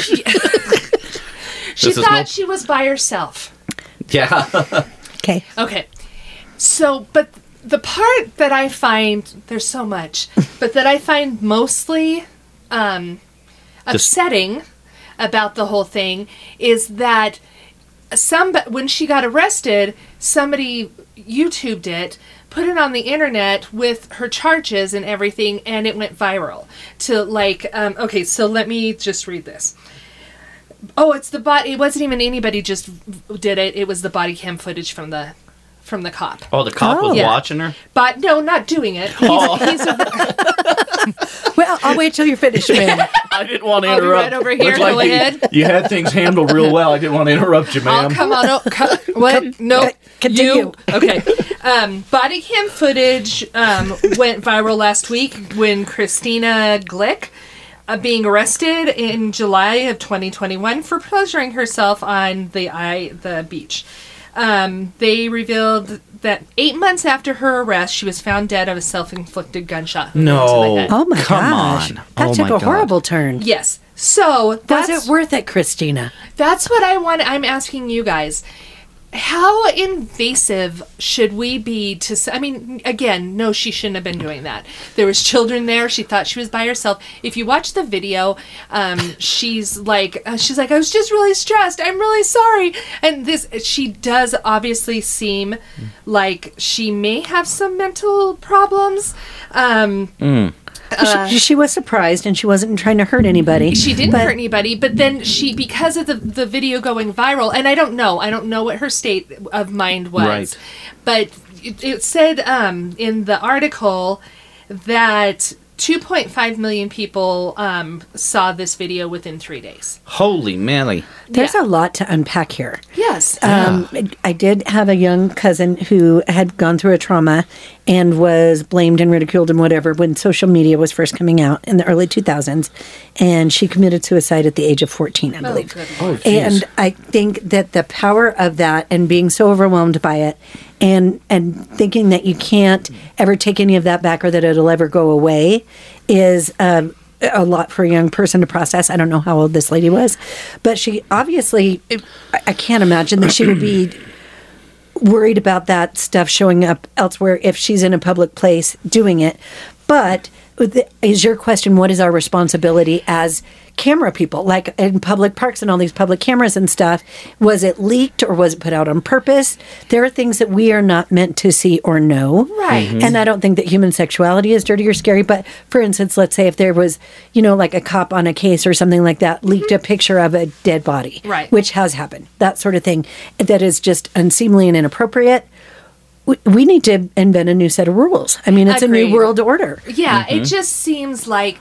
Speaker 4: she
Speaker 5: This is
Speaker 4: thought
Speaker 5: no-
Speaker 4: she was by herself.
Speaker 5: Yeah.
Speaker 3: Okay.
Speaker 4: Okay. So, but the part that I find, there's so much, but that I find mostly upsetting about the whole thing is that when she got arrested, somebody YouTubed it, put it on the internet with her charges and everything, and it went viral to like, okay, so let me just read this. Oh, it's the bot. It wasn't even anybody just did it. It was the body cam footage from the cop.
Speaker 5: Oh, the cop was
Speaker 3: Oh.
Speaker 4: Yeah.
Speaker 5: watching her?
Speaker 4: But no, not doing it.
Speaker 3: Well, I'll wait till you're finished, man.
Speaker 5: I didn't want to
Speaker 4: I'll be
Speaker 5: interrupt.
Speaker 4: right over here.
Speaker 5: Looked like
Speaker 4: Go ahead.
Speaker 5: You had things handled real well. I didn't want to interrupt you,
Speaker 4: Oh,
Speaker 5: ma'am.
Speaker 4: come on. Oh, what? No.
Speaker 3: continue.
Speaker 4: You. Okay. Body cam footage went viral last week when Christina Glick being arrested in July of 2021 for pleasuring herself on the beach. They revealed that 8 months after her arrest, she was found dead of a self-inflicted gunshot.
Speaker 5: No.
Speaker 4: To the head.
Speaker 3: Oh my
Speaker 5: Come
Speaker 3: gosh.
Speaker 5: on.
Speaker 3: That
Speaker 5: Oh
Speaker 3: took
Speaker 5: my
Speaker 3: a
Speaker 5: God.
Speaker 3: horrible turn.
Speaker 4: Yes. So
Speaker 3: Was
Speaker 4: that's
Speaker 3: it worth it, Christina?
Speaker 4: That's what I'm asking you guys. How invasive should we be to... I mean, again, no, she shouldn't have been doing that. There was children there. She thought she was by herself. If you watch the video, she's like, I was just really stressed. I'm really sorry. And she does obviously seem like she may have some mental problems.
Speaker 3: She was surprised, and she wasn't trying to hurt anybody.
Speaker 4: She didn't hurt anybody, but then because of the video going viral, and I don't know what her state of mind was,
Speaker 5: Right.
Speaker 4: but it said in the article that 2.5 million people saw this video within 3 days.
Speaker 5: Holy Manly.
Speaker 3: There's a lot to unpack here.
Speaker 4: Yes.
Speaker 3: I did have a young cousin who had gone through a trauma and was blamed and ridiculed and whatever when social media was first coming out in the early 2000s. And she committed suicide at the age of 14, I believe.
Speaker 4: Good.
Speaker 3: And I think that the power of that and being so overwhelmed by it and thinking that you can't ever take any of that back or that it'll ever go away is a lot for a young person to process. I don't know how old this lady was, but she obviously, I can't imagine that she would be worried about that stuff showing up elsewhere if she's in a public place doing it. But is your question, what is our responsibility as camera people, like in public parks and all these public cameras and stuff? Was it leaked or was it put out on purpose? There are things that we are not meant to see or know.
Speaker 4: Right.
Speaker 3: And I don't think that human sexuality is dirty or scary. But for instance, let's say if there was, like a cop on a case or something like that, leaked a picture of a dead body,
Speaker 4: Right.
Speaker 3: which has happened, that sort of thing, that is just unseemly and inappropriate. We need to invent a new set of rules. I mean, it's a new
Speaker 4: Agreed.
Speaker 3: world order.
Speaker 4: Yeah, it just seems like,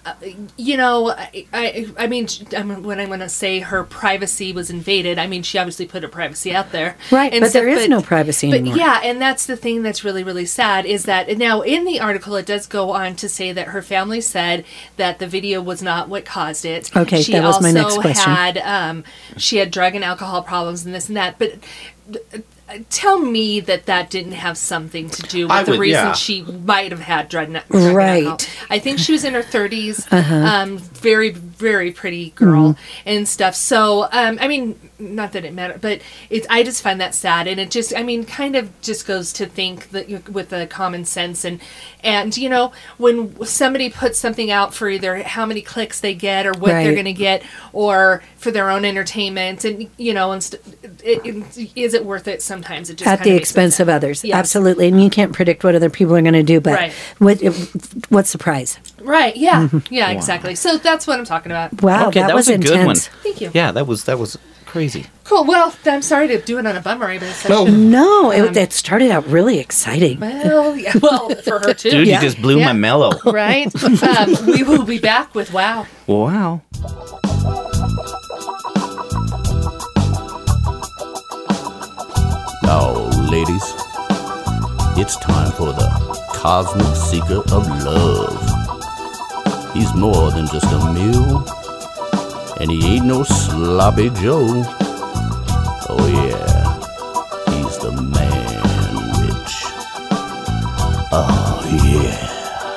Speaker 4: I mean, when I'm going to say her privacy was invaded, I mean, she obviously put her privacy out there.
Speaker 3: Right,
Speaker 4: and
Speaker 3: but there is no privacy
Speaker 4: but
Speaker 3: anymore.
Speaker 4: yeah, and that's the thing that's really, really sad is that now in the article, it does go on to say that her family said that the video was not what caused it.
Speaker 3: Okay,
Speaker 4: she
Speaker 3: that was my next
Speaker 4: also
Speaker 3: question.
Speaker 4: had, she had drug and alcohol problems and this and that, but tell me that didn't have something to do with the reason she might have had drug and alcohol.
Speaker 3: Right.
Speaker 4: I think she was in her 30s, very, very pretty girl and stuff. So, I mean, not that it mattered, but I just find that sad. And it just, I mean, kind of just goes to think that with the common sense and when somebody puts something out for either how many clicks they get or what
Speaker 3: Right.
Speaker 4: they're going to get or for their own entertainment and, is it worth it? Sometimes it just
Speaker 3: At
Speaker 4: kinda
Speaker 3: the
Speaker 4: makes me
Speaker 3: expense
Speaker 4: sad.
Speaker 3: of others.
Speaker 4: Yes.
Speaker 3: Absolutely. And you can't predict what other people are going to do, but
Speaker 4: Right.
Speaker 3: what's the prize?
Speaker 4: Right. Yeah. Yeah. Exactly. So that's what I'm talking about.
Speaker 3: Wow,
Speaker 5: Okay,
Speaker 3: that was
Speaker 5: a
Speaker 3: intense.
Speaker 5: good one.
Speaker 4: Thank you.
Speaker 5: Yeah, that was crazy.
Speaker 4: Cool. Well, I'm sorry to do it on a bummer, but it's such
Speaker 5: No.
Speaker 4: a,
Speaker 3: No, it started out really exciting.
Speaker 4: well, yeah, well, for her too.
Speaker 5: Dude,
Speaker 3: Yeah.
Speaker 5: you just blew
Speaker 4: Yeah.
Speaker 5: my mellow.
Speaker 4: Right. We will be back with Wow.
Speaker 5: Wow.
Speaker 8: Now, ladies, it's time for the Cosmic Seeker of Love. He's more than just a meal, and he ain't no sloppy Joe. Oh yeah, he's the man witch. Oh yeah.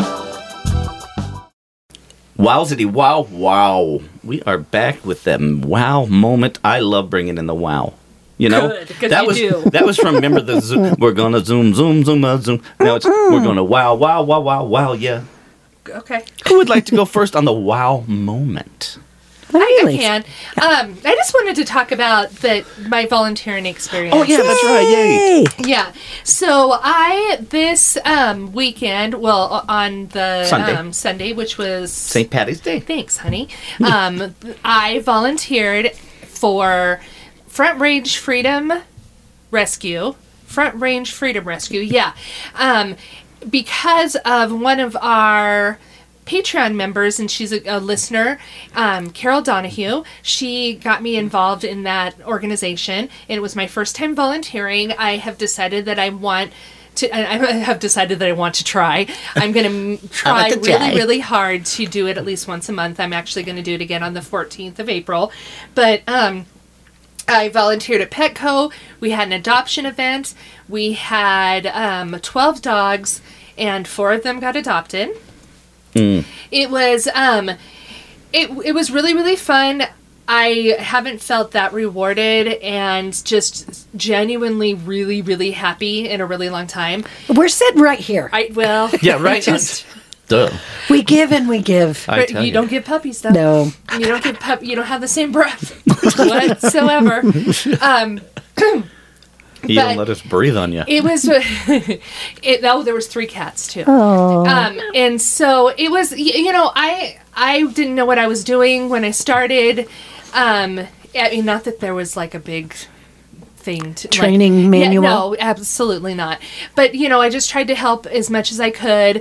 Speaker 5: Wowzity, wow, wow. We are back with that wow moment. I love bringing in the wow. You know,
Speaker 4: Good, 'cause
Speaker 5: that
Speaker 4: you
Speaker 5: was
Speaker 4: do.
Speaker 5: that was from remember the zoom, we're gonna zoom. Now it's we're gonna wow, yeah.
Speaker 4: Okay.
Speaker 5: Who would like to go first on the wow moment?
Speaker 3: Really?
Speaker 4: I can. I just wanted to talk about my volunteering experience.
Speaker 5: Oh yeah, that's right. Yay!
Speaker 4: Yeah. So this weekend, well, on the
Speaker 5: Sunday.
Speaker 4: Sunday, which was
Speaker 5: St. Patty's Day.
Speaker 4: Thanks, honey. I volunteered for Front Range Freedom Rescue. Yeah. Because of one of our Patreon members, and she's a listener, Carol Donahue. She got me involved in that organization, and it was my first time volunteering. I have decided that I want to try. I'm going to try really, really hard to do it at least once a month. I'm actually going to do it again on the 14th of April. But I volunteered at Petco. We had an adoption event. We had 12 dogs, and 4 of them got adopted. It was it was really, really fun. I haven't felt that rewarded and just genuinely really, really happy in a really long time.
Speaker 3: We're sitting right here.
Speaker 5: Yeah, right. Duh.
Speaker 3: We give and we give.
Speaker 4: But you don't give puppies, though.
Speaker 3: No.
Speaker 4: You don't give you don't have the same breath whatsoever.
Speaker 5: You don't let us breathe on you.
Speaker 4: It was, there was 3 cats too. And so it was, I didn't know what I was doing when I started. I mean, not that there was like a big thing to
Speaker 3: training manual.
Speaker 4: Yeah, no, absolutely not. But I just tried to help as much as I could.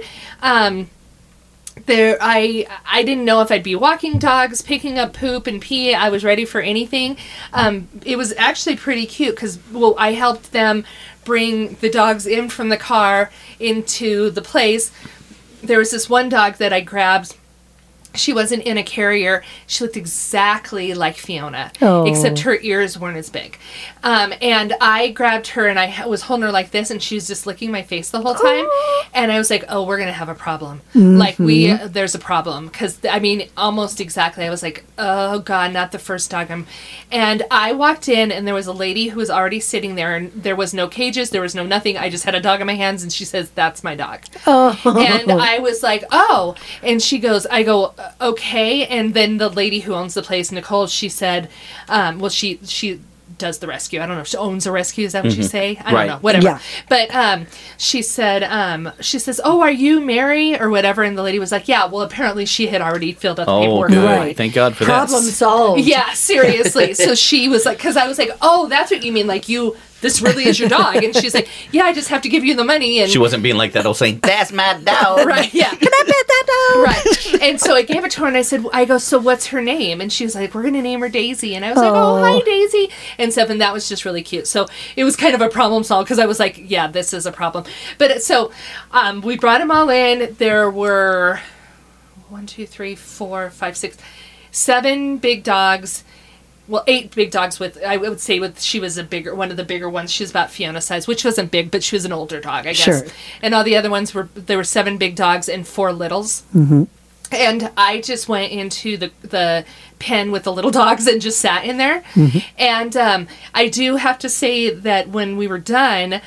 Speaker 4: I didn't know if I'd be walking dogs, picking up poop and pee. I was ready for anything. It was actually pretty cute because, I helped them bring the dogs in from the car into the place. There was this one dog that I grabbed. She wasn't in a carrier. She looked exactly like Fiona, except her ears weren't as big. And I grabbed her and I was holding her like this, and she was just licking my face the whole time. And I was like, "Oh, we're gonna have a problem. Like there's a problem." Because almost exactly. I was like, "Oh God, not the first dog." And I walked in, and there was a lady who was already sitting there, and there was no cages, there was no nothing. I just had a dog in my hands, and she says, "That's my dog." And I was like, "Oh," and she goes, I go, "Okay." And then the lady who owns the place, Nicole, she said, she does the rescue. I don't know if she owns a rescue. Is that what you say? I don't know. Whatever. Yeah. But she said, she says, "Oh, are you Mary?" or whatever. And the lady was like, "Yeah." Well, apparently she had already filled out the paperwork.
Speaker 5: Good. Right. Thank God for that.
Speaker 3: Problem solved.
Speaker 4: Yeah, seriously. So she was like, because I was like, "Oh, that's what you mean. Like this really is your dog." And she's like, "Yeah, I just have to give you the money." And
Speaker 5: she wasn't being like that old saying,
Speaker 7: "That's my dog."
Speaker 4: Right, yeah.
Speaker 3: Can I pet that dog?
Speaker 4: Right. And so I gave it to her, and I go, "So what's her name?" And she was like, "We're going to name her Daisy." And I was like, "Oh, hi, Daisy." And stuff, and that was just really cute. So it was kind of a problem solved, because I was like, yeah, this is a problem. But so we brought them all in. There were 7 big dogs. Well, 8 big dogs she was one of the bigger ones. She was about Fiona size, which wasn't big, but she was an older dog, I guess.
Speaker 3: Sure.
Speaker 4: And all the other ones there were 7 big dogs and 4 littles. And I just went into the pen with the little dogs and just sat in there. And I do have to say that when we were done,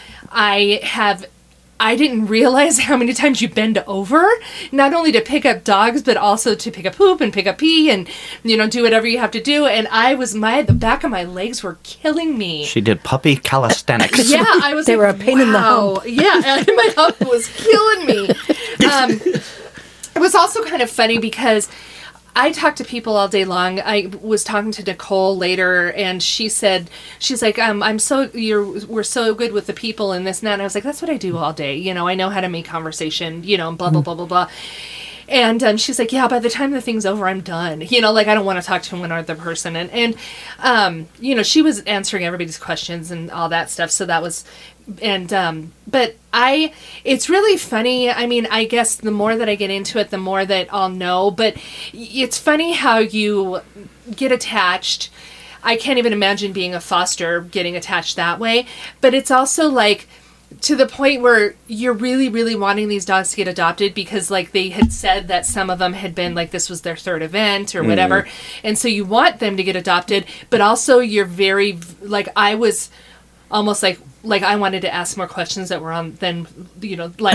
Speaker 4: I didn't realize how many times you bend over, not only to pick up dogs, but also to pick up poop and pick up pee and, do whatever you have to do. And the back of my legs were killing me.
Speaker 5: She did puppy calisthenics.
Speaker 4: Yeah, I was
Speaker 3: They were a pain in the hump.
Speaker 4: Yeah, and my hump was killing me. It was also kind of funny because I talk to people all day long. I was talking to Nicole later, and she's like, we're so good with the people and this and that. And I was like, that's what I do all day. I know how to make conversation, and blah, blah, blah, blah, blah. And she's like, yeah, by the time the thing's over, I'm done. I don't want to talk to one other person. And she was answering everybody's questions and all that stuff. So that was, but it's really funny. I guess the more that I get into it, the more that I'll know. But it's funny how you get attached. I can't even imagine being a foster, getting attached that way. But it's also like, to the point where you're really, really wanting these dogs to get adopted because, they had said that some of them had been, this was their 3rd event or whatever. And so you want them to get adopted, but also you're very, I was almost like I wanted to ask more questions that were on then, okay,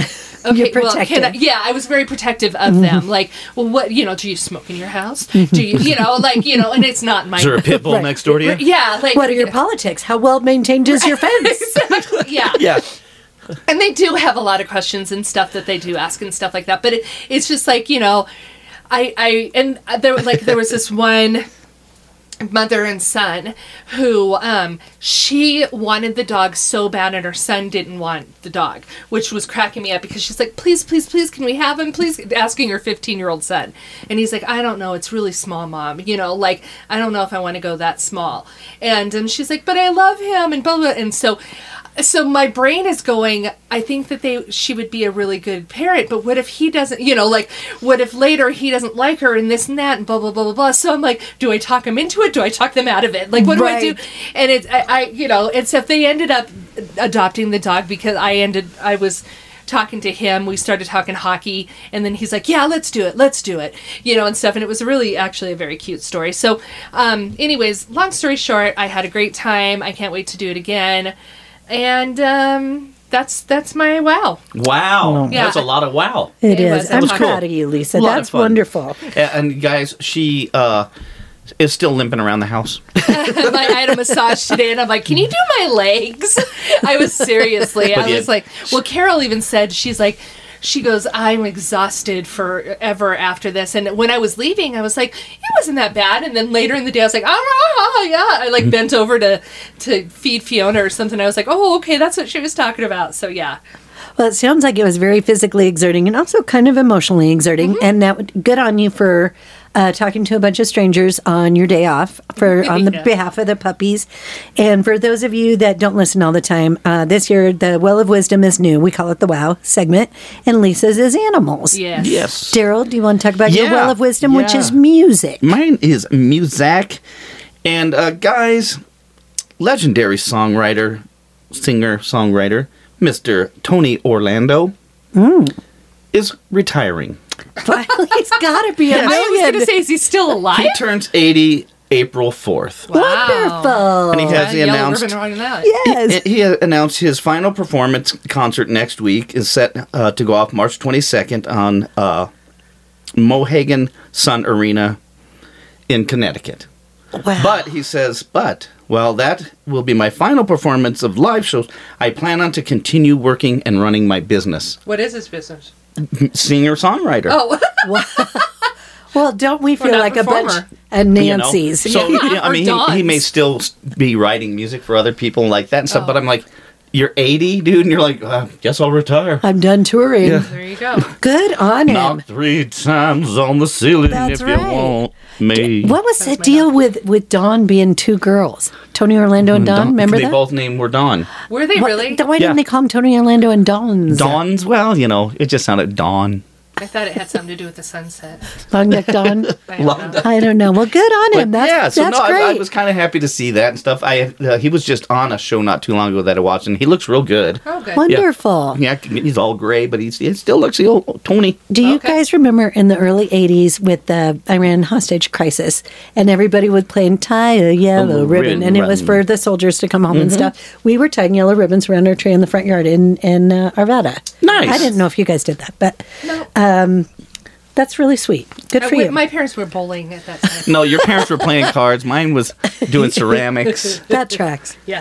Speaker 4: I was very protective of them. Well, what, do you smoke in your house? Do you, and it's not my...
Speaker 5: Is there a pit bull next door to you?
Speaker 4: Yeah.
Speaker 3: What are your politics? How well maintained is your fence?
Speaker 4: Exactly, yeah.
Speaker 5: Yeah.
Speaker 4: And they do have a lot of questions and stuff that they do ask and stuff like that. But it's just there was this one mother and son who she wanted the dog so bad and her son didn't want the dog, which was cracking me up because she's like, please, please, please, can we have him, please, asking her 15-year-old son. And he's like, I don't know, it's really small, Mom, you know, like, I don't know if I want to go that small. And she's like, but I love him, and blah, blah. And so my brain is going, I think that she would be a really good parent, but what if he doesn't, you know, like, what if later he doesn't like her and this and that and blah, blah, blah, blah, blah. So I'm like, do I talk him into it? Do I talk them out of it? Like, what do I do? And it's if they ended up adopting the dog because I was talking to him, we started talking hockey, and then he's like, yeah, let's do it, you know, and stuff. And it was really actually a very cute story. So anyways, long story short, I had a great time. I can't wait to do it again. And that's my wow.
Speaker 5: Wow.
Speaker 4: Yeah.
Speaker 5: That's a lot of wow.
Speaker 3: It is.
Speaker 4: was.
Speaker 3: I'm
Speaker 4: That was
Speaker 3: proud of you, Lisa.
Speaker 5: A lot of
Speaker 3: That's
Speaker 5: fun.
Speaker 3: wonderful.
Speaker 5: And guys, she is still limping around the house.
Speaker 4: I had a massage today, and I'm like, can you do my legs? I was seriously. I was like, well, Carol even said, she goes, I'm exhausted forever after this. And when I was leaving, I was like, it wasn't that bad. And then later in the day, I was like, yeah. I like bent over to feed Fiona or something. I was like, oh, okay, that's what she was talking about. So yeah.
Speaker 3: Well, it sounds like it was very physically exerting and also kind of emotionally exerting. And that good on you for talking to a bunch of strangers on your day off on the behalf of the puppies. And for those of you that don't listen all the time, this year the Well of Wisdom is new. We call it the WOW segment, and Lisa's is animals.
Speaker 4: Yes.
Speaker 3: Daryl, do you want to talk about your
Speaker 5: Yeah.
Speaker 3: Well of Wisdom, which
Speaker 5: Yeah.
Speaker 3: is music?
Speaker 5: Mine is music. And guys, legendary singer, songwriter, Mr. Tony Orlando is retiring.
Speaker 3: Finally, it's got to be a
Speaker 4: I was going
Speaker 3: million.
Speaker 4: to say, is he still alive?
Speaker 5: He turns 80 April 4th.
Speaker 3: Wonderful.
Speaker 5: And he has
Speaker 4: Yellow
Speaker 5: announced
Speaker 4: ribbon around that.
Speaker 3: Yes.
Speaker 5: he announced his final performance concert next week is set to go off March 22nd on Mohegan Sun Arena in Connecticut.
Speaker 3: Wow.
Speaker 5: But he says, well, that will be my final performance of live shows. I plan on to continue working and running my business.
Speaker 4: What is his business?
Speaker 5: Singer-songwriter.
Speaker 4: Oh,
Speaker 3: Well, don't we feel
Speaker 4: not
Speaker 3: like
Speaker 4: performer.
Speaker 3: a bunch of Nancy's?
Speaker 5: So, yeah, I
Speaker 4: Or
Speaker 5: mean, he
Speaker 4: Dawn's.
Speaker 5: may still be writing music for other people like that and stuff, but I'm like, you're 80, dude, and you're like, guess I'll retire.
Speaker 3: I'm done touring.
Speaker 5: Yeah.
Speaker 4: there you go.
Speaker 3: Good on him.
Speaker 5: Knock 3 times on the ceiling
Speaker 3: That's
Speaker 5: if
Speaker 3: right.
Speaker 5: you want me.
Speaker 3: What was the deal with Dawn being two girls? Tony Orlando and Dawn? Remember
Speaker 5: they
Speaker 3: that?
Speaker 5: both named were Dawn.
Speaker 4: Were they really?
Speaker 3: Why
Speaker 5: Yeah.
Speaker 3: didn't they call him Tony Orlando and Dawn's?
Speaker 5: Dawn's, well, you know, it just sounded Dawn.
Speaker 4: I thought it had something to do with the sunset.
Speaker 3: Long neck Dawn?
Speaker 4: I don't know.
Speaker 3: I don't know. Well, good on him. That's
Speaker 5: I
Speaker 3: great.
Speaker 5: was kind of happy to see that and stuff. He was just on a show not too long ago that I watched, and he looks real good.
Speaker 4: Oh, good.
Speaker 3: Wonderful.
Speaker 5: Yeah, he's all gray, but he still looks the old Tony.
Speaker 3: Do you
Speaker 4: Okay.
Speaker 3: guys remember in the early 80s with the Iran hostage crisis and everybody was playing tie a yellow
Speaker 5: Oh,
Speaker 3: ribbon and it was
Speaker 5: ribbon.
Speaker 3: for the soldiers to come home and stuff? We were tying yellow ribbons around our tree in the front yard in Arvada.
Speaker 5: Nice.
Speaker 3: I didn't know if you guys did that, but that's really sweet. Good for you.
Speaker 4: My parents were bowling at that time.
Speaker 5: No, your parents were playing cards. Mine was doing ceramics.
Speaker 3: That tracks.
Speaker 4: Yeah.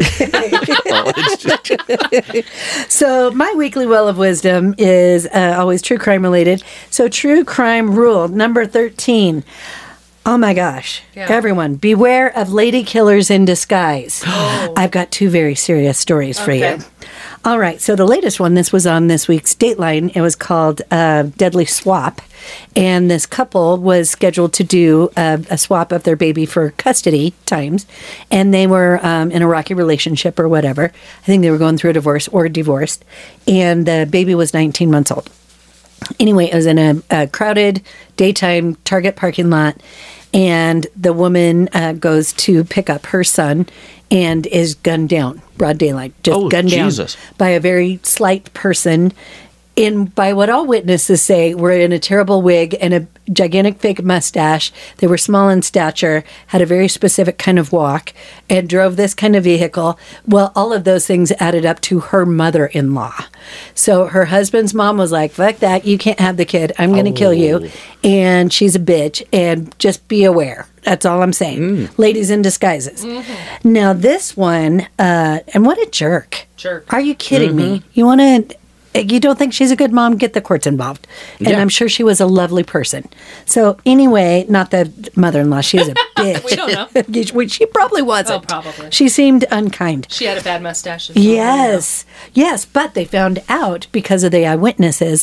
Speaker 5: Oh, it's just-
Speaker 3: So my weekly well of wisdom is always true crime related. So true crime rule number 13. Oh my gosh.
Speaker 4: Yeah.
Speaker 3: Everyone, beware of lady killers in disguise. I've got two very serious stories for
Speaker 4: Okay.
Speaker 3: you. All right. So the latest one, this was on this week's Dateline. It was called Deadly Swap. And this couple was scheduled to do a swap of their baby for custody times. And they were in a rocky relationship or whatever. I think they were going through a divorce or divorced. And the baby was 19 months old. Anyway, it was in a crowded daytime Target parking lot, and the woman goes to pick up her son and is gunned down, broad daylight, just gunned
Speaker 5: Jesus.
Speaker 3: down by a very slight person. By what all witnesses say, were in a terrible wig and a gigantic fake mustache. They were small in stature, had a very specific kind of walk, and drove this kind of vehicle. Well, all of those things added up to her mother-in-law. So her husband's mom was like, fuck that, you can't have the kid. I'm going to kill you. And she's a bitch, and just be aware. That's all I'm saying. Ladies in disguises. Now, this one, and what a jerk.
Speaker 4: Jerk.
Speaker 3: Are you kidding me? You want to you don't think she's a good mom, get the courts involved. And
Speaker 5: Yeah.
Speaker 3: I'm sure she was a lovely person. So anyway, not the mother-in-law, she was a bitch.
Speaker 4: We don't know.
Speaker 3: She probably wasn't.
Speaker 4: Oh, probably.
Speaker 3: She seemed unkind.
Speaker 4: She had a bad mustache. as well,
Speaker 3: Yes, but they found out because of the eyewitnesses.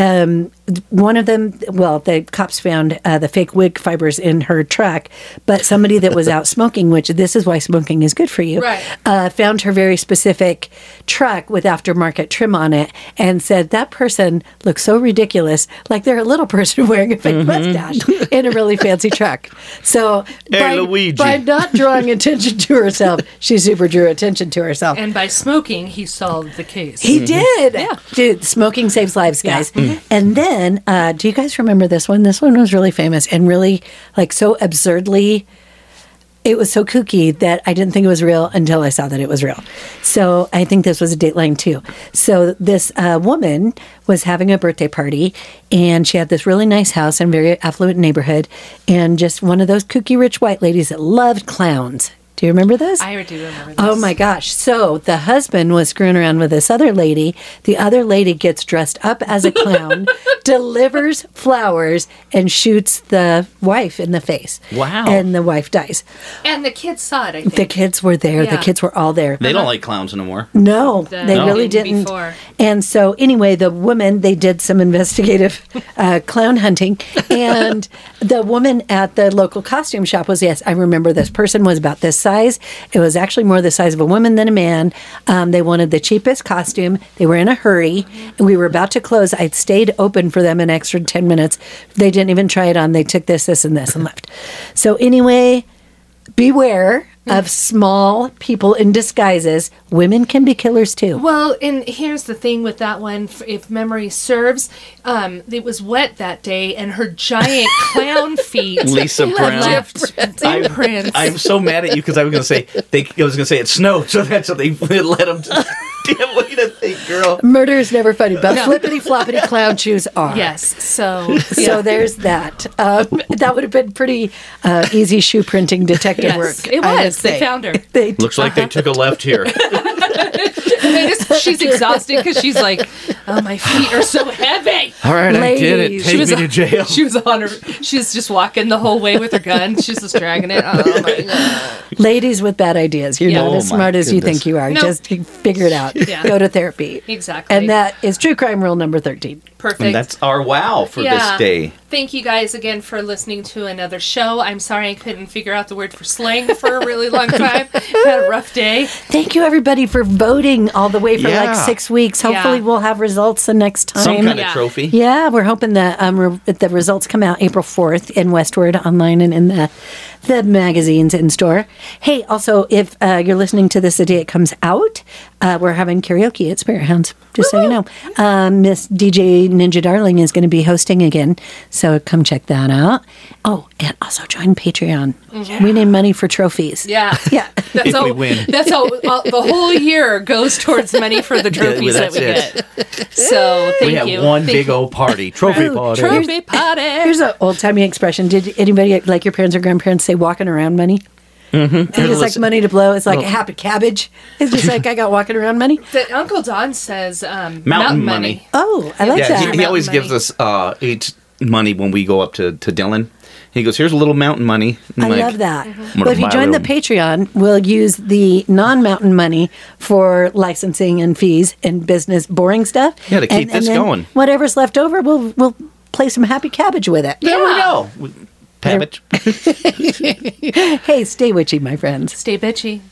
Speaker 3: One of them, well, the cops found the fake wig fibers in her truck, but somebody that was out smoking, which this is why smoking is good for you,
Speaker 4: Right.
Speaker 3: found her very specific truck with aftermarket trim on it and said that person looks so ridiculous, like they're a little person wearing a fake mustache in a really fancy truck. So
Speaker 5: Hey, Luigi.
Speaker 3: by not drawing attention to herself, she super drew attention to herself.
Speaker 4: And by smoking, he solved the case.
Speaker 3: He did. Yeah. Dude, smoking saves lives, guys. And then, do you guys remember this one? This one was really famous and really, like, so absurdly, it was so kooky that I didn't think it was real until I saw that it was real. So I think this was a Dateline too. So this woman was having a birthday party, and she had this really nice house in a very affluent neighborhood, and just one of those kooky rich white ladies that loved clowns. Do you remember this?
Speaker 4: I do remember this.
Speaker 3: Oh my gosh. So the husband was screwing around with this other lady. The other lady gets dressed up as a clown, delivers flowers, and shoots the wife in the face.
Speaker 5: Wow.
Speaker 3: And the wife dies.
Speaker 4: And the kids saw it, I think.
Speaker 3: The kids were there. The
Speaker 4: Yeah.
Speaker 3: kids were all there.
Speaker 5: They don't like clowns anymore.
Speaker 3: No,
Speaker 4: The-
Speaker 3: they
Speaker 4: No.
Speaker 3: really didn't.
Speaker 4: Before.
Speaker 3: And so, anyway, the woman, they did some investigative clown hunting. And the woman at the local costume shop was, yes, I remember this person was about this size. It was actually more the size of a woman than a man. They wanted the cheapest costume. They were in a hurry. And we were about to close. I'd stayed open for them an extra 10 minutes. They didn't even try it on. They took this, and this, and left. So, anyway, beware of small people in disguises. Women can be killers too.
Speaker 4: Well, and here's the thing with that one. If memory serves, it was wet that day, and her giant clown feet
Speaker 5: Lisa Brown.
Speaker 4: left imprints.
Speaker 5: I'm so mad at you because I was going to say it snowed, so that's what they let them. Damn way to think, girl.
Speaker 3: Murder is never funny, but flippity floppity clown shoes are.
Speaker 4: Yes, so
Speaker 3: So there's that. That would have been pretty easy shoe printing detective
Speaker 4: yes,
Speaker 3: work.
Speaker 4: it
Speaker 3: I would
Speaker 4: was. They
Speaker 3: say.
Speaker 4: found her.
Speaker 3: They
Speaker 5: Looks like they took a left here.
Speaker 4: She's exhausted because she's like, "Oh, my feet are so heavy."
Speaker 5: All right, I did it.
Speaker 3: Ladies.
Speaker 5: Take me to jail.
Speaker 4: She was on her. She was just walking the whole way with her gun. She's just dragging it. Oh my god!
Speaker 3: Ladies with bad ideas. You're
Speaker 4: Yeah.
Speaker 3: not
Speaker 5: Oh,
Speaker 3: as
Speaker 5: my
Speaker 3: smart as you
Speaker 5: goodness.
Speaker 3: think you are.
Speaker 4: No.
Speaker 3: Just figure it out.
Speaker 4: Yeah.
Speaker 3: Go to therapy.
Speaker 4: Exactly.
Speaker 3: And that is true crime rule number 13.
Speaker 4: Perfect.
Speaker 5: And that's our wow for this day.
Speaker 4: Thank you guys again for listening to another show. I'm sorry I couldn't figure out the word for slang for a really long time. Had a rough day.
Speaker 3: Thank you, everybody, for voting all the way for like
Speaker 5: Yeah.
Speaker 3: 6 weeks. Hopefully,
Speaker 4: Yeah.
Speaker 3: we'll have results the next time.
Speaker 5: Some kind
Speaker 4: Yeah.
Speaker 5: of trophy.
Speaker 3: Yeah, we're hoping that the results come out April 4th in Westward online and in the magazines in store. Hey, also, if you're listening to this the day it comes out, we're having karaoke at Spirit Hounds, just so you know. Miss DJ Ninja Darling is going to be hosting again, so come check that out. Oh, and also join Patreon. We need money for trophies.
Speaker 4: Yeah.
Speaker 3: Yeah.
Speaker 4: That's
Speaker 5: If
Speaker 4: how,
Speaker 5: we win.
Speaker 4: That's how the whole year goes towards money for the trophies that
Speaker 5: that's
Speaker 4: we
Speaker 5: it.
Speaker 4: get. So thank
Speaker 5: We have
Speaker 4: you.
Speaker 5: one
Speaker 4: Thank
Speaker 5: big
Speaker 4: you.
Speaker 5: old party. Trophy party.
Speaker 4: Trophy party.
Speaker 3: Here's an old-timey expression. Did anybody, like your parents or grandparents, say walking around money? Mm-hmm. It's like
Speaker 5: Listen-
Speaker 3: money to blow. It's like a happy cabbage. It's just like I got walking around money.
Speaker 4: Uncle Don says
Speaker 5: Mountain money.
Speaker 3: Oh, I like
Speaker 5: Yeah,
Speaker 3: that.
Speaker 5: he always
Speaker 4: Mountain
Speaker 5: gives us each money when we go up to Dillon. He goes, "Here's a little mountain money." I'm
Speaker 3: I
Speaker 5: like,
Speaker 3: love that.
Speaker 4: Mm-hmm.
Speaker 3: Well, if you
Speaker 5: buy
Speaker 3: join the
Speaker 5: little-
Speaker 3: Patreon, we'll use the non-mountain money for licensing and fees and business boring stuff.
Speaker 5: Yeah, to keep this
Speaker 3: then
Speaker 5: going.
Speaker 3: Whatever's left over, we'll play some happy cabbage with it.
Speaker 5: There we go. Cabbage.
Speaker 3: Hey, stay witchy, my friends.
Speaker 4: Stay bitchy.